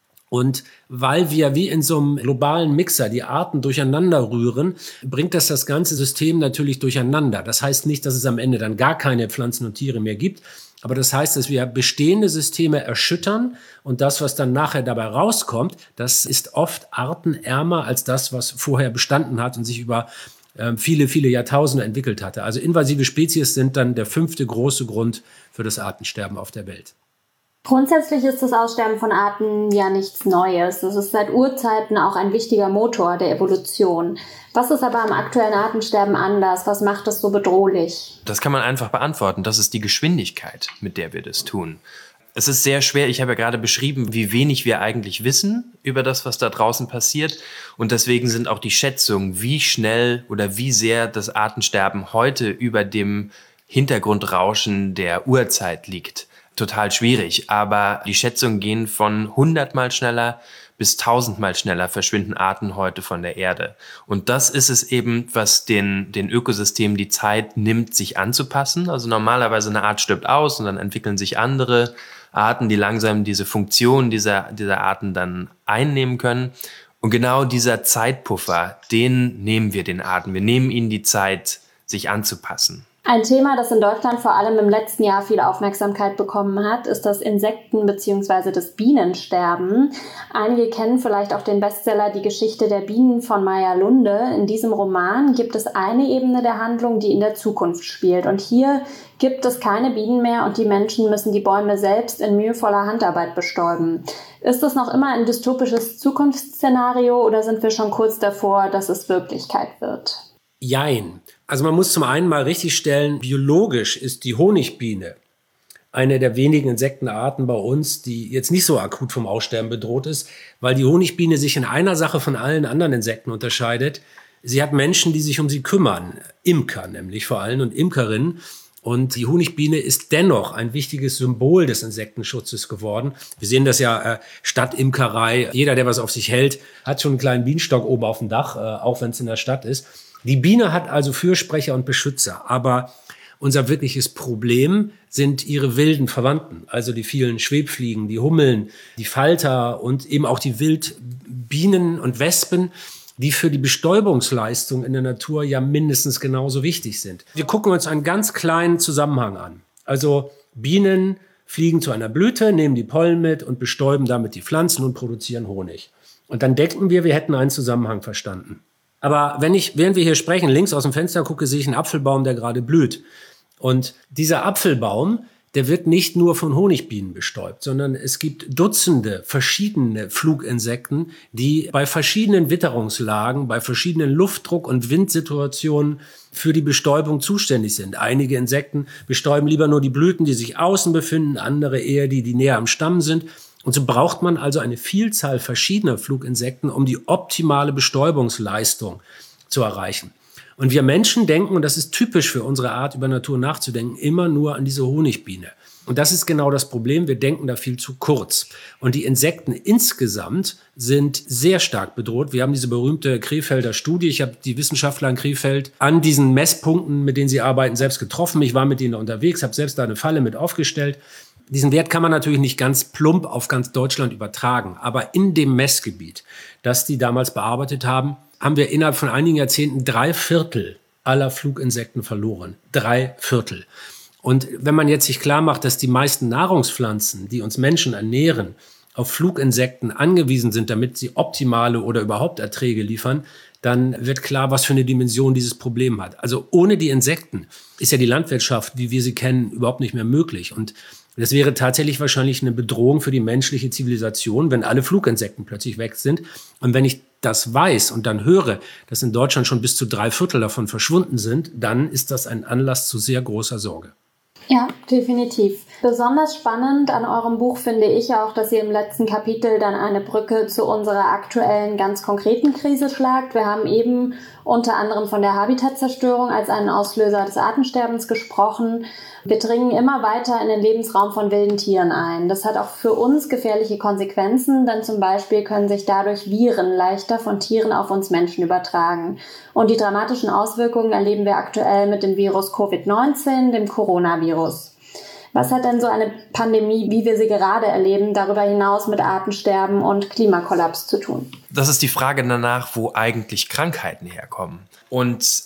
Und weil wir wie in so einem globalen Mixer die Arten durcheinander rühren, bringt das das ganze System natürlich durcheinander. Das heißt nicht, dass es am Ende dann gar keine Pflanzen und Tiere mehr gibt, aber das heißt, dass wir bestehende Systeme erschüttern und das, was dann nachher dabei rauskommt, das ist oft artenärmer als das, was vorher bestanden hat und sich über äh, viele, viele Jahrtausende entwickelt hatte. Also invasive Spezies sind dann der fünfte große Grund für das Artensterben auf der Welt. Grundsätzlich ist das Aussterben von Arten ja nichts Neues. Es ist seit Urzeiten auch ein wichtiger Motor der Evolution. Was ist aber am aktuellen Artensterben anders? Was macht es so bedrohlich? Das kann man einfach beantworten. Das ist die Geschwindigkeit, mit der wir das tun. Es ist sehr schwer. Ich habe ja gerade beschrieben, wie wenig wir eigentlich wissen über das, was da draußen passiert. Und deswegen sind auch die Schätzungen, wie schnell oder wie sehr das Artensterben heute über dem Hintergrundrauschen der Urzeit liegt, total schwierig, aber die Schätzungen gehen von hundertmal schneller bis tausendmal schneller verschwinden Arten heute von der Erde. Und das ist es eben, was den, den Ökosystemen die Zeit nimmt, sich anzupassen. Also normalerweise eine Art stirbt aus und dann entwickeln sich andere Arten, die langsam diese Funktion dieser, dieser Arten dann einnehmen können. Und genau dieser Zeitpuffer, den nehmen wir den Arten. Wir nehmen ihnen die Zeit, sich anzupassen. Ein Thema, das in Deutschland vor allem im letzten Jahr viel Aufmerksamkeit bekommen hat, ist das Insekten- bzw. das Bienensterben. Einige kennen vielleicht auch den Bestseller Die Geschichte der Bienen von Maya Lunde. In diesem Roman gibt es eine Ebene der Handlung, die in der Zukunft spielt. Und hier gibt es keine Bienen mehr und die Menschen müssen die Bäume selbst in mühevoller Handarbeit bestäuben. Ist das noch immer ein dystopisches Zukunftsszenario oder sind wir schon kurz davor, dass es Wirklichkeit wird? Jein. Also man muss zum einen mal richtigstellen, biologisch ist die Honigbiene eine der wenigen Insektenarten bei uns, die jetzt nicht so akut vom Aussterben bedroht ist, weil die Honigbiene sich in einer Sache von allen anderen Insekten unterscheidet. Sie hat Menschen, die sich um sie kümmern, Imker nämlich vor allem und Imkerinnen. Und die Honigbiene ist dennoch ein wichtiges Symbol des Insektenschutzes geworden. Wir sehen das ja äh, Stadtimkerei. Jeder, der was auf sich hält, hat schon einen kleinen Bienenstock oben auf dem Dach, äh, auch wenn es in der Stadt ist. Die Biene hat also Fürsprecher und Beschützer, aber unser wirkliches Problem sind ihre wilden Verwandten, also die vielen Schwebfliegen, die Hummeln, die Falter und eben auch die Wildbienen und Wespen, die für die Bestäubungsleistung in der Natur ja mindestens genauso wichtig sind. Wir gucken uns einen ganz kleinen Zusammenhang an. Also Bienen fliegen zu einer Blüte, nehmen die Pollen mit und bestäuben damit die Pflanzen und produzieren Honig. Und dann denken wir, wir hätten einen Zusammenhang verstanden. Aber wenn ich, während wir hier sprechen, links aus dem Fenster gucke, sehe ich einen Apfelbaum, der gerade blüht. Und dieser Apfelbaum, der wird nicht nur von Honigbienen bestäubt, sondern es gibt Dutzende verschiedene Fluginsekten, die bei verschiedenen Witterungslagen, bei verschiedenen Luftdruck- und Windsituationen für die Bestäubung zuständig sind. Einige Insekten bestäuben lieber nur die Blüten, die sich außen befinden, andere eher die, die näher am Stamm sind. Und so braucht man also eine Vielzahl verschiedener Fluginsekten, um die optimale Bestäubungsleistung zu erreichen. Und wir Menschen denken, und das ist typisch für unsere Art, über Natur nachzudenken, immer nur an diese Honigbiene. Und das ist genau das Problem, wir denken da viel zu kurz. Und die Insekten insgesamt sind sehr stark bedroht. Wir haben diese berühmte Krefelder Studie. Ich habe die Wissenschaftler in Krefeld an diesen Messpunkten, mit denen sie arbeiten, selbst getroffen. Ich war mit ihnen unterwegs, habe selbst da eine Falle mit aufgestellt. Diesen Wert kann man natürlich nicht ganz plump auf ganz Deutschland übertragen. Aber in dem Messgebiet, das die damals bearbeitet haben, haben wir innerhalb von einigen Jahrzehnten drei Viertel aller Fluginsekten verloren. Drei Viertel. Und wenn man jetzt sich klar macht, dass die meisten Nahrungspflanzen, die uns Menschen ernähren, auf Fluginsekten angewiesen sind, damit sie optimale oder überhaupt Erträge liefern, dann wird klar, was für eine Dimension dieses Problem hat. Also ohne die Insekten ist ja die Landwirtschaft, wie wir sie kennen, überhaupt nicht mehr möglich. Und das wäre tatsächlich wahrscheinlich eine Bedrohung für die menschliche Zivilisation, wenn alle Fluginsekten plötzlich weg sind. Und wenn ich das weiß und dann höre, dass in Deutschland schon bis zu drei Viertel davon verschwunden sind, dann ist das ein Anlass zu sehr großer Sorge. Ja, definitiv. Besonders spannend an eurem Buch finde ich auch, dass ihr im letzten Kapitel dann eine Brücke zu unserer aktuellen, ganz konkreten Krise schlagt. Wir haben eben unter anderem von der Habitatzerstörung als einen Auslöser des Artensterbens gesprochen. Wir dringen immer weiter in den Lebensraum von wilden Tieren ein. Das hat auch für uns gefährliche Konsequenzen, denn zum Beispiel können sich dadurch Viren leichter von Tieren auf uns Menschen übertragen. Und die dramatischen Auswirkungen erleben wir aktuell mit dem Virus Covid neunzehn, dem Coronavirus. Was hat denn so eine Pandemie, wie wir sie gerade erleben, darüber hinaus mit Artensterben und Klimakollaps zu tun? Das ist die Frage danach, wo eigentlich Krankheiten herkommen. Und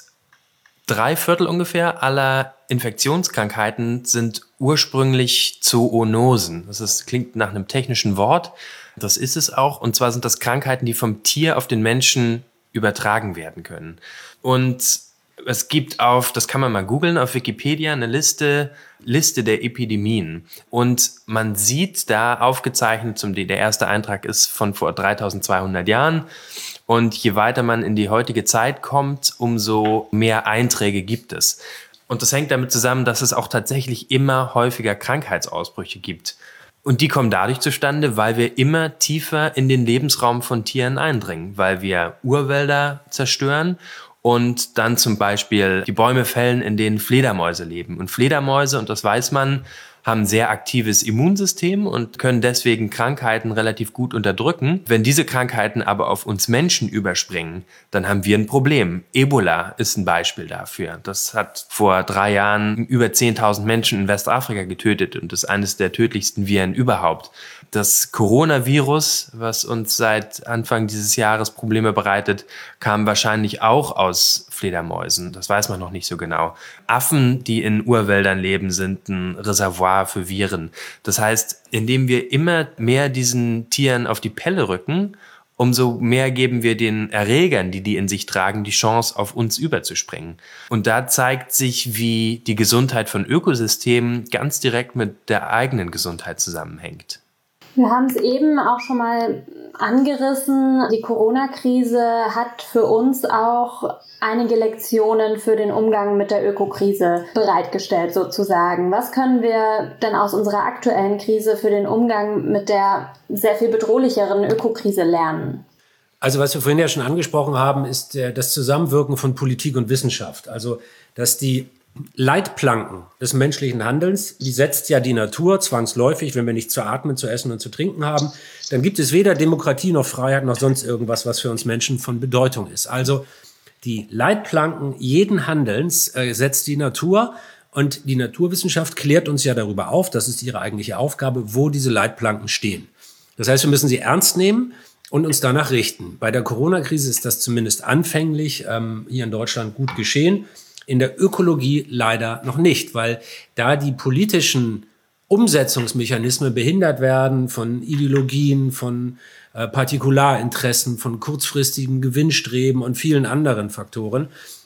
drei Viertel ungefähr aller Infektionskrankheiten sind ursprünglich Zoonosen. Das ist, klingt nach einem technischen Wort. Das ist es auch. Und zwar sind das Krankheiten, die vom Tier auf den Menschen übertragen werden können. Und es gibt auf, das kann man mal googeln, auf Wikipedia eine Liste, Liste der Epidemien. Und man sieht da aufgezeichnet, zum, der erste Eintrag ist von vor dreitausendzweihundert Jahren. Und je weiter man in die heutige Zeit kommt, umso mehr Einträge gibt es. Und das hängt damit zusammen, dass es auch tatsächlich immer häufiger Krankheitsausbrüche gibt. Und die kommen dadurch zustande, weil wir immer tiefer in den Lebensraum von Tieren eindringen, weil wir Urwälder zerstören und dann zum Beispiel die Bäume fällen, in denen Fledermäuse leben. Und Fledermäuse, und das weiß man, haben ein sehr aktives Immunsystem und können deswegen Krankheiten relativ gut unterdrücken. Wenn diese Krankheiten aber auf uns Menschen überspringen, dann haben wir ein Problem. Ebola ist ein Beispiel dafür. Das hat vor drei Jahren über zehntausend Menschen in Westafrika getötet und ist eines der tödlichsten Viren überhaupt. Das Coronavirus, was uns seit Anfang dieses Jahres Probleme bereitet, kam wahrscheinlich auch aus Fledermäusen. Das weiß man noch nicht so genau. Affen, die in Urwäldern leben, sind ein Reservoir für Viren. Das heißt, indem wir immer mehr diesen Tieren auf die Pelle rücken, umso mehr geben wir den Erregern, die die in sich tragen, die Chance, auf uns überzuspringen. Und da zeigt sich, wie die Gesundheit von Ökosystemen ganz direkt mit der eigenen Gesundheit zusammenhängt. Wir haben es eben auch schon mal angerissen. Die Corona-Krise hat für uns auch einige Lektionen für den Umgang mit der Ökokrise bereitgestellt, sozusagen. Was können wir denn aus unserer aktuellen Krise für den Umgang mit der sehr viel bedrohlicheren Ökokrise lernen? Also was wir vorhin ja schon angesprochen haben, ist das Zusammenwirken von Politik und Wissenschaft. Also dass die Leitplanken des menschlichen Handelns, die setzt ja die Natur zwangsläufig, wenn wir nichts zu atmen, zu essen und zu trinken haben, dann gibt es weder Demokratie noch Freiheit noch sonst irgendwas, was für uns Menschen von Bedeutung ist. Also die Leitplanken jeden Handelns äh, setzt die Natur und die Naturwissenschaft klärt uns ja darüber auf, das ist ihre eigentliche Aufgabe, wo diese Leitplanken stehen. Das heißt, wir müssen sie ernst nehmen und uns danach richten. Bei der Corona-Krise ist das zumindest anfänglich ähm, hier in Deutschland gut geschehen. In der Ökologie leider noch nicht, weil da die politischen Umsetzungsmechanismen behindert werden von Ideologien, von äh, Partikularinteressen, von kurzfristigen Gewinnstreben und vielen anderen Faktoren.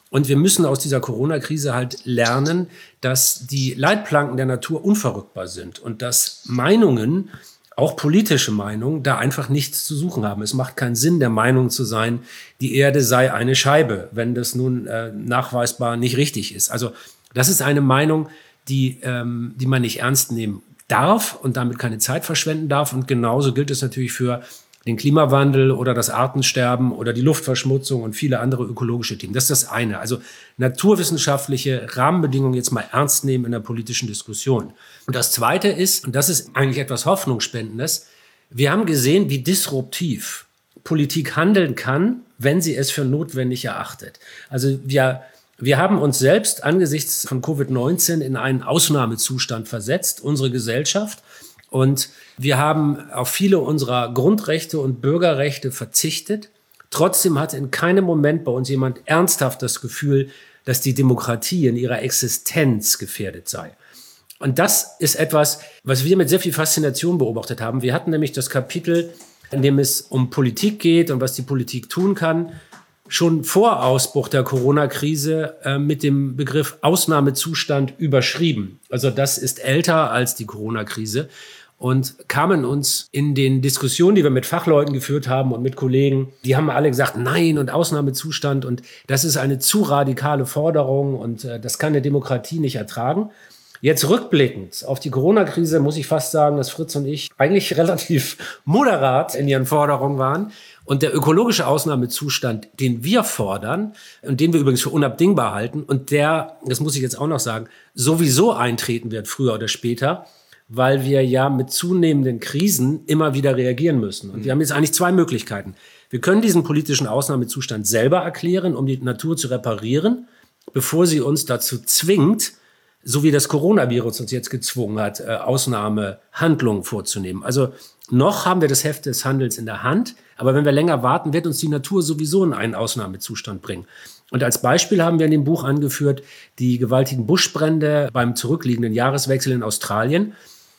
Und wir müssen aus dieser Corona-Krise halt lernen, dass die Leitplanken der Natur unverrückbar sind und dass Meinungen, auch politische Meinungen, da einfach nichts zu suchen haben. Es macht keinen Sinn, der Meinung zu sein, die Erde sei eine Scheibe, wenn das nun äh, nachweisbar nicht richtig ist. Also das ist eine Meinung, die, ähm, die man nicht ernst nehmen darf und damit keine Zeit verschwenden darf. Und genauso gilt es natürlich für den Klimawandel oder das Artensterben oder die Luftverschmutzung und viele andere ökologische Themen. Das ist das eine. Also naturwissenschaftliche Rahmenbedingungen jetzt mal ernst nehmen in der politischen Diskussion. Und das zweite ist, und das ist eigentlich etwas Hoffnungsspendendes, wir haben gesehen, wie disruptiv Politik handeln kann, wenn sie es für notwendig erachtet. Also wir, wir haben uns selbst angesichts von Covid neunzehn in einen Ausnahmezustand versetzt, unsere Gesellschaft. Und wir haben auf viele unserer Grundrechte und Bürgerrechte verzichtet. Trotzdem hat in keinem Moment bei uns jemand ernsthaft das Gefühl, dass die Demokratie in ihrer Existenz gefährdet sei. Und das ist etwas, was wir mit sehr viel Faszination beobachtet haben. Wir hatten nämlich das Kapitel, in dem es um Politik geht und was die Politik tun kann, schon vor Ausbruch der Corona-Krise äh, mit dem Begriff Ausnahmezustand überschrieben. Also das ist älter als die Corona-Krise und kamen uns in den Diskussionen, die wir mit Fachleuten geführt haben und mit Kollegen, die haben alle gesagt, nein und Ausnahmezustand und das ist eine zu radikale Forderung und äh, das kann eine Demokratie nicht ertragen. Jetzt rückblickend auf die Corona-Krise muss ich fast sagen, dass Fritz und ich eigentlich relativ moderat in ihren Forderungen waren. Und der ökologische Ausnahmezustand, den wir fordern und den wir übrigens für unabdingbar halten und der, das muss ich jetzt auch noch sagen, sowieso eintreten wird, früher oder später, weil wir ja mit zunehmenden Krisen immer wieder reagieren müssen. Und wir haben jetzt eigentlich zwei Möglichkeiten. Wir können diesen politischen Ausnahmezustand selber erklären, um die Natur zu reparieren, bevor sie uns dazu zwingt, so wie das Coronavirus uns jetzt gezwungen hat, Ausnahmehandlungen vorzunehmen. Also noch haben wir das Heft des Handelns in der Hand, aber wenn wir länger warten, wird uns die Natur sowieso in einen Ausnahmezustand bringen. Und als Beispiel haben wir in dem Buch angeführt die gewaltigen Buschbrände beim zurückliegenden Jahreswechsel in Australien.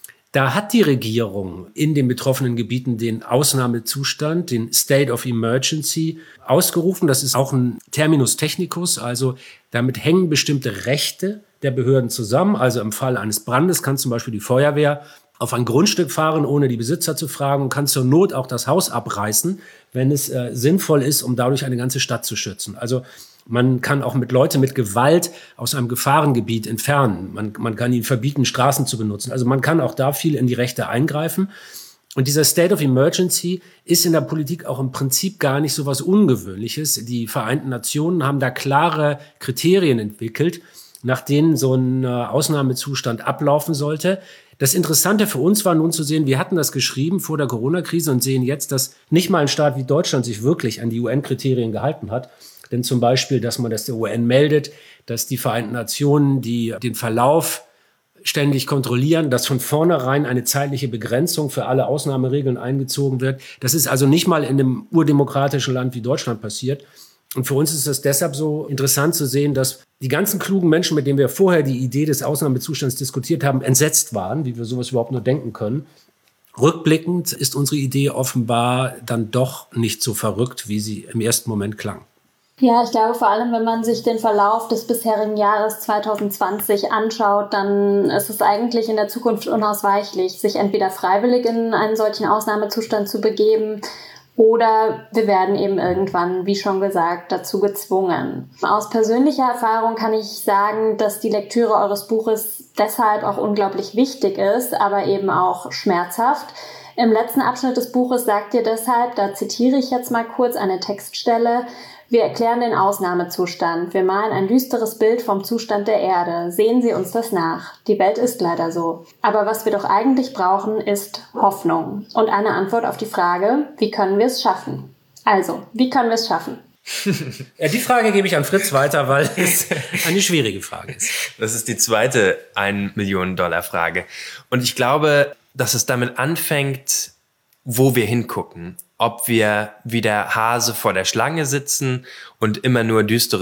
Da hat die Regierung in den betroffenen Gebieten den Ausnahmezustand, den State of Emergency, ausgerufen. Das ist auch ein Terminus technicus, also damit hängen bestimmte Rechte der Behörden zusammen. Also im Fall eines Brandes kann zum Beispiel die Feuerwehr auf ein Grundstück fahren, ohne die Besitzer zu fragen und kann zur Not auch das Haus abreißen, wenn es äh, sinnvoll ist, um dadurch eine ganze Stadt zu schützen. Also man kann auch mit Leute mit Gewalt aus einem Gefahrengebiet entfernen. Man, man kann ihnen verbieten, Straßen zu benutzen. Also man kann auch da viel in die Rechte eingreifen. Und dieser State of Emergency ist in der Politik auch im Prinzip gar nicht so was Ungewöhnliches. Die Vereinten Nationen haben da klare Kriterien entwickelt, nach denen so ein Ausnahmezustand ablaufen sollte. Das Interessante für uns war nun zu sehen, wir hatten das geschrieben vor der Corona-Krise und sehen jetzt, dass nicht mal ein Staat wie Deutschland sich wirklich an die U N-Kriterien gehalten hat. Denn zum Beispiel, dass man das der U N meldet, dass die Vereinten Nationen, die den Verlauf ständig kontrollieren, dass von vornherein eine zeitliche Begrenzung für alle Ausnahmeregeln eingezogen wird. Das ist also nicht mal in einem urdemokratischen Land wie Deutschland passiert. Und für uns ist es deshalb so interessant zu sehen, dass die ganzen klugen Menschen, mit denen wir vorher die Idee des Ausnahmezustands diskutiert haben, entsetzt waren, wie wir sowas überhaupt nur denken können. Rückblickend ist unsere Idee offenbar dann doch nicht so verrückt, wie sie im ersten Moment klang. Ja, ich glaube vor allem, wenn man sich den Verlauf des bisherigen Jahres zwanzig zwanzig anschaut, dann ist es eigentlich in der Zukunft unausweichlich, sich entweder freiwillig in einen solchen Ausnahmezustand zu begeben oder wir werden eben irgendwann, wie schon gesagt, dazu gezwungen. Aus persönlicher Erfahrung kann ich sagen, dass die Lektüre eures Buches deshalb auch unglaublich wichtig ist, aber eben auch schmerzhaft. Im letzten Abschnitt des Buches sagt ihr deshalb, da zitiere ich jetzt mal kurz eine Textstelle: Wir erklären den Ausnahmezustand. Wir malen ein düsteres Bild vom Zustand der Erde. Sehen Sie uns das nach. Die Welt ist leider so. Aber was wir doch eigentlich brauchen, ist Hoffnung. Und eine Antwort auf die Frage, wie können wir es schaffen? Also, wie können wir es schaffen? Ja, die Frage gebe ich an Fritz weiter, weil es eine schwierige Frage ist. Das ist die zweite ein-Millionen-Dollar-Frage. Und ich glaube, dass es damit anfängt, wo wir hingucken. Ob wir wie der Hase vor der Schlange sitzen und immer nur düstere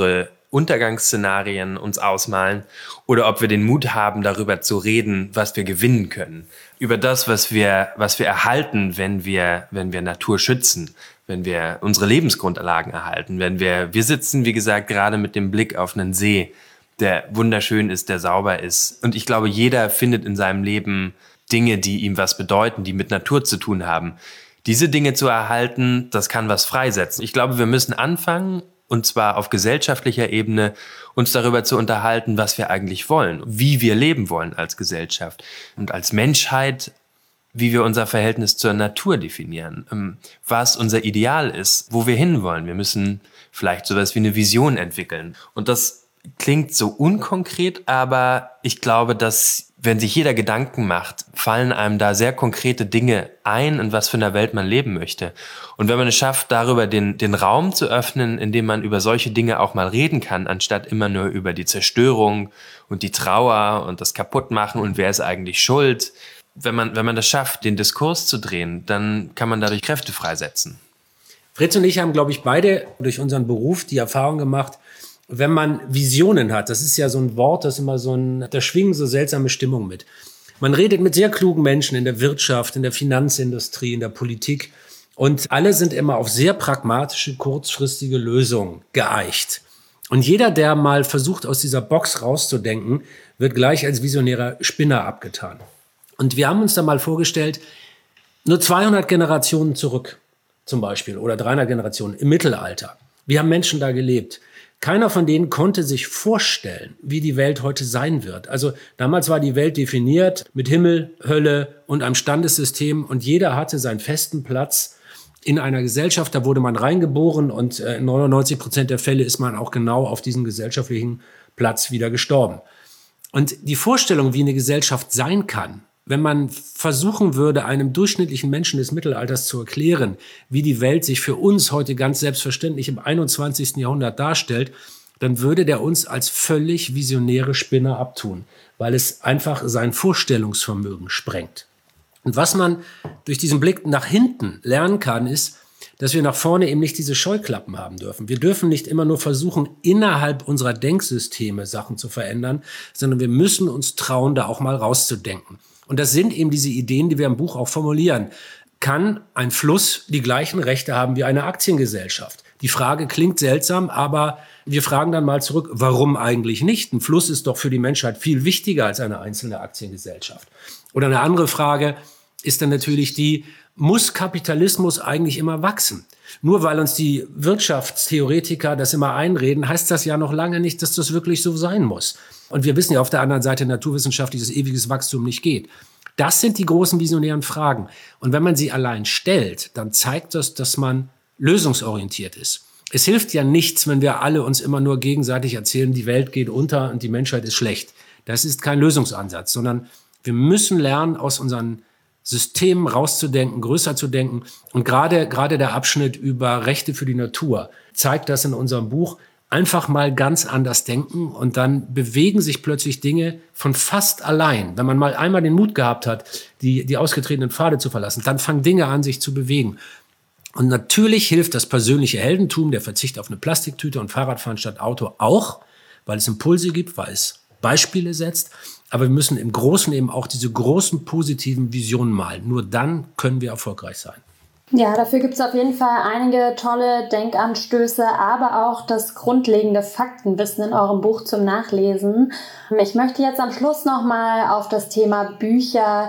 Untergangsszenarien uns ausmalen oder ob wir den Mut haben, darüber zu reden, was wir gewinnen können. Über das, was wir, was wir erhalten, wenn wir, wenn wir Natur schützen, wenn wir unsere Lebensgrundlagen erhalten, wenn wir, wir sitzen, wie gesagt, gerade mit dem Blick auf einen See, der wunderschön ist, der sauber ist. Und ich glaube, jeder findet in seinem Leben Dinge, die ihm was bedeuten, die mit Natur zu tun haben. Diese Dinge zu erhalten, das kann was freisetzen. Ich glaube, wir müssen anfangen, und zwar auf gesellschaftlicher Ebene, uns darüber zu unterhalten, was wir eigentlich wollen, wie wir leben wollen als Gesellschaft und als Menschheit, wie wir unser Verhältnis zur Natur definieren, was unser Ideal ist, wo wir hinwollen. Wir müssen vielleicht sowas wie eine Vision entwickeln. Und das klingt so unkonkret, aber ich glaube, dass, wenn sich jeder Gedanken macht, fallen einem da sehr konkrete Dinge ein, in was für einer Welt man leben möchte. Und wenn man es schafft, darüber den, den Raum zu öffnen, in dem man über solche Dinge auch mal reden kann, anstatt immer nur über die Zerstörung und die Trauer und das Kaputtmachen und wer ist eigentlich schuld. Wenn man, wenn man das schafft, den Diskurs zu drehen, dann kann man dadurch Kräfte freisetzen. Fritz und ich haben, glaube ich, beide durch unseren Beruf die Erfahrung gemacht, wenn man Visionen hat, das ist ja so ein Wort, das immer so ein, da schwingen so seltsame Stimmungen mit. Man redet mit sehr klugen Menschen in der Wirtschaft, in der Finanzindustrie, in der Politik und alle sind immer auf sehr pragmatische, kurzfristige Lösungen geeicht. Und jeder, der mal versucht, aus dieser Box rauszudenken, wird gleich als visionärer Spinner abgetan. Und wir haben uns da mal vorgestellt, nur zweihundert Generationen zurück zum Beispiel oder dreihundert Generationen im Mittelalter. Wie haben Menschen da gelebt? Keiner von denen konnte sich vorstellen, wie die Welt heute sein wird. Also damals war die Welt definiert mit Himmel, Hölle und einem Standessystem und jeder hatte seinen festen Platz in einer Gesellschaft. Da wurde man reingeboren und in neunundneunzig Prozent der Fälle ist man auch genau auf diesem gesellschaftlichen Platz wieder gestorben. Und die Vorstellung, wie eine Gesellschaft sein kann, wenn man versuchen würde, einem durchschnittlichen Menschen des Mittelalters zu erklären, wie die Welt sich für uns heute ganz selbstverständlich im einundzwanzigsten Jahrhundert darstellt, dann würde der uns als völlig visionäre Spinner abtun, weil es einfach sein Vorstellungsvermögen sprengt. Und was man durch diesen Blick nach hinten lernen kann, ist, dass wir nach vorne eben nicht diese Scheuklappen haben dürfen. Wir dürfen nicht immer nur versuchen, innerhalb unserer Denksysteme Sachen zu verändern, sondern wir müssen uns trauen, da auch mal rauszudenken. Und das sind eben diese Ideen, die wir im Buch auch formulieren. Kann ein Fluss die gleichen Rechte haben wie eine Aktiengesellschaft? Die Frage klingt seltsam, aber wir fragen dann mal zurück, warum eigentlich nicht? Ein Fluss ist doch für die Menschheit viel wichtiger als eine einzelne Aktiengesellschaft. Oder eine andere Frage ist dann natürlich die, muss Kapitalismus eigentlich immer wachsen? Nur weil uns die Wirtschaftstheoretiker das immer einreden, heißt das ja noch lange nicht, dass das wirklich so sein muss. Und wir wissen ja auf der anderen Seite, naturwissenschaftliches ewiges Wachstum nicht geht. Das sind die großen visionären Fragen. Und wenn man sie allein stellt, dann zeigt das, dass man lösungsorientiert ist. Es hilft ja nichts, wenn wir alle uns immer nur gegenseitig erzählen, die Welt geht unter und die Menschheit ist schlecht. Das ist kein Lösungsansatz, sondern wir müssen lernen, aus unseren Systemen rauszudenken, größer zu denken. Und gerade, gerade der Abschnitt über Rechte für die Natur zeigt das in unserem Buch. Einfach mal ganz anders denken und dann bewegen sich plötzlich Dinge von fast allein. Wenn man mal einmal den Mut gehabt hat, die, die ausgetretenen Pfade zu verlassen, dann fangen Dinge an, sich zu bewegen. Und natürlich hilft das persönliche Heldentum, der Verzicht auf eine Plastiktüte und Fahrradfahren statt Auto auch, weil es Impulse gibt, weil es Beispiele setzt. Aber wir müssen im Großen eben auch diese großen positiven Visionen malen. Nur dann können wir erfolgreich sein. Ja, dafür gibt es auf jeden Fall einige tolle Denkanstöße, aber auch das grundlegende Faktenwissen in eurem Buch zum Nachlesen. Ich möchte jetzt am Schluss nochmal auf das Thema Bücher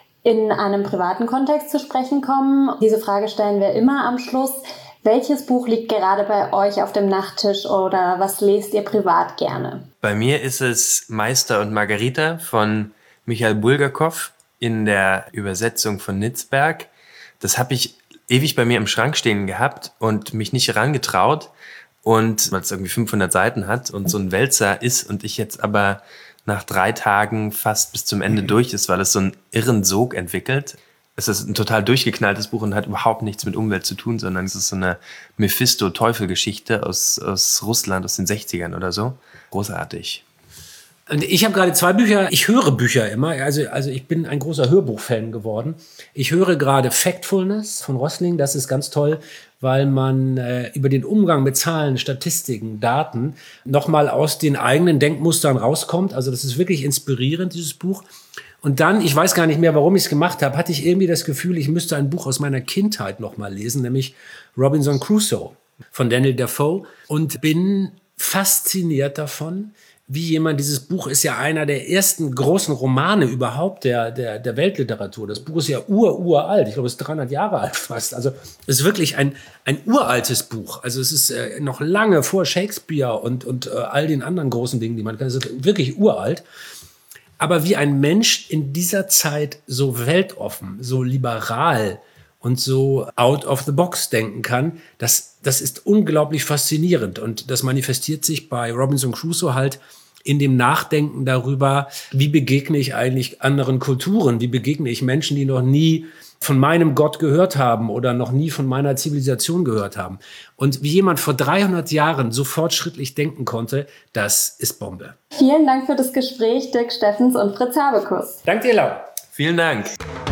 in einem privaten Kontext zu sprechen kommen. Diese Frage stellen wir immer am Schluss. Welches Buch liegt gerade bei euch auf dem Nachttisch oder was lest ihr privat gerne? Bei mir ist es Meister und Margarita von Michail Bulgakow in der Übersetzung von Nitzberg. Das habe ich ewig bei mir im Schrank stehen gehabt und mich nicht herangetraut. Und weil es irgendwie fünfhundert Seiten hat und so ein Wälzer ist und ich jetzt aber nach drei Tagen fast bis zum Ende durch ist, weil es so einen irren Sog entwickelt. Es ist ein total durchgeknalltes Buch und hat überhaupt nichts mit Umwelt zu tun, sondern es ist so eine Mephisto-Teufel-Geschichte aus, aus Russland, aus den sechzigern oder so. Großartig. Und ich habe gerade zwei Bücher, ich höre Bücher immer, also, also ich bin ein großer Hörbuchfan geworden. Ich höre gerade Factfulness von Rosling, das ist ganz toll, weil man äh, über den Umgang mit Zahlen, Statistiken, Daten nochmal aus den eigenen Denkmustern rauskommt. Also das ist wirklich inspirierend, dieses Buch. Und dann, ich weiß gar nicht mehr, warum ich es gemacht habe, hatte ich irgendwie das Gefühl, ich müsste ein Buch aus meiner Kindheit nochmal lesen, nämlich Robinson Crusoe von Daniel Defoe, und bin fasziniert davon, wie jemand, dieses Buch ist ja einer der ersten großen Romane überhaupt der, der, der Weltliteratur. Das Buch ist ja ur, uralt. Ich glaube, es ist dreihundert Jahre alt fast. Also es ist wirklich ein, ein uraltes Buch. Also es ist äh, noch lange vor Shakespeare und, und äh, all den anderen großen Dingen, die man kann. Es ist wirklich uralt. Aber wie ein Mensch in dieser Zeit so weltoffen, so liberal und so out of the box denken kann, das, das ist unglaublich faszinierend. Und das manifestiert sich bei Robinson Crusoe halt in dem Nachdenken darüber, wie begegne ich eigentlich anderen Kulturen, wie begegne ich Menschen, die noch nie von meinem Gott gehört haben oder noch nie von meiner Zivilisation gehört haben. Und wie jemand vor dreihundert Jahren so fortschrittlich denken konnte, das ist Bombe. Vielen Dank für das Gespräch, Dirk Steffens und Fritz Habekus. Danke dir, Lau. Vielen Dank.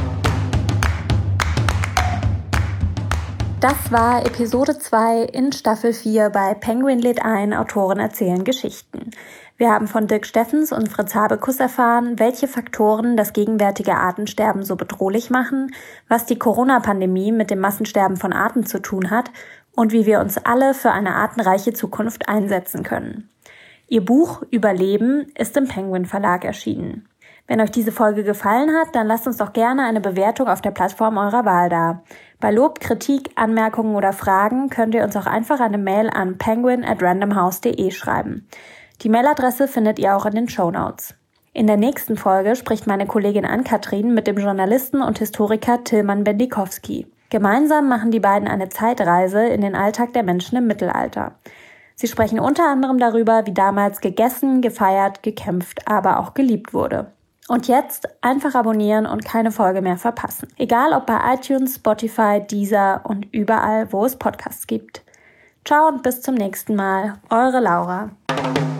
Das war Episode zwei in Staffel vier bei Penguin lädt ein, Autoren erzählen Geschichten. Wir haben von Dirk Steffens und Fritz Habekus erfahren, welche Faktoren das gegenwärtige Artensterben so bedrohlich machen, was die Corona-Pandemie mit dem Massensterben von Arten zu tun hat und wie wir uns alle für eine artenreiche Zukunft einsetzen können. Ihr Buch Überleben ist im Penguin Verlag erschienen. Wenn euch diese Folge gefallen hat, dann lasst uns doch gerne eine Bewertung auf der Plattform eurer Wahl da. Bei Lob, Kritik, Anmerkungen oder Fragen könnt ihr uns auch einfach eine Mail an penguin at randomhouse punkt de schreiben. Die Mailadresse findet ihr auch in den Shownotes. In der nächsten Folge spricht meine Kollegin Ann-Kathrin mit dem Journalisten und Historiker Tilman Bendikowski. Gemeinsam machen die beiden eine Zeitreise in den Alltag der Menschen im Mittelalter. Sie sprechen unter anderem darüber, wie damals gegessen, gefeiert, gekämpft, aber auch geliebt wurde. Und jetzt einfach abonnieren und keine Folge mehr verpassen. Egal ob bei iTunes, Spotify, Deezer und überall, wo es Podcasts gibt. Ciao und bis zum nächsten Mal. Eure Laura.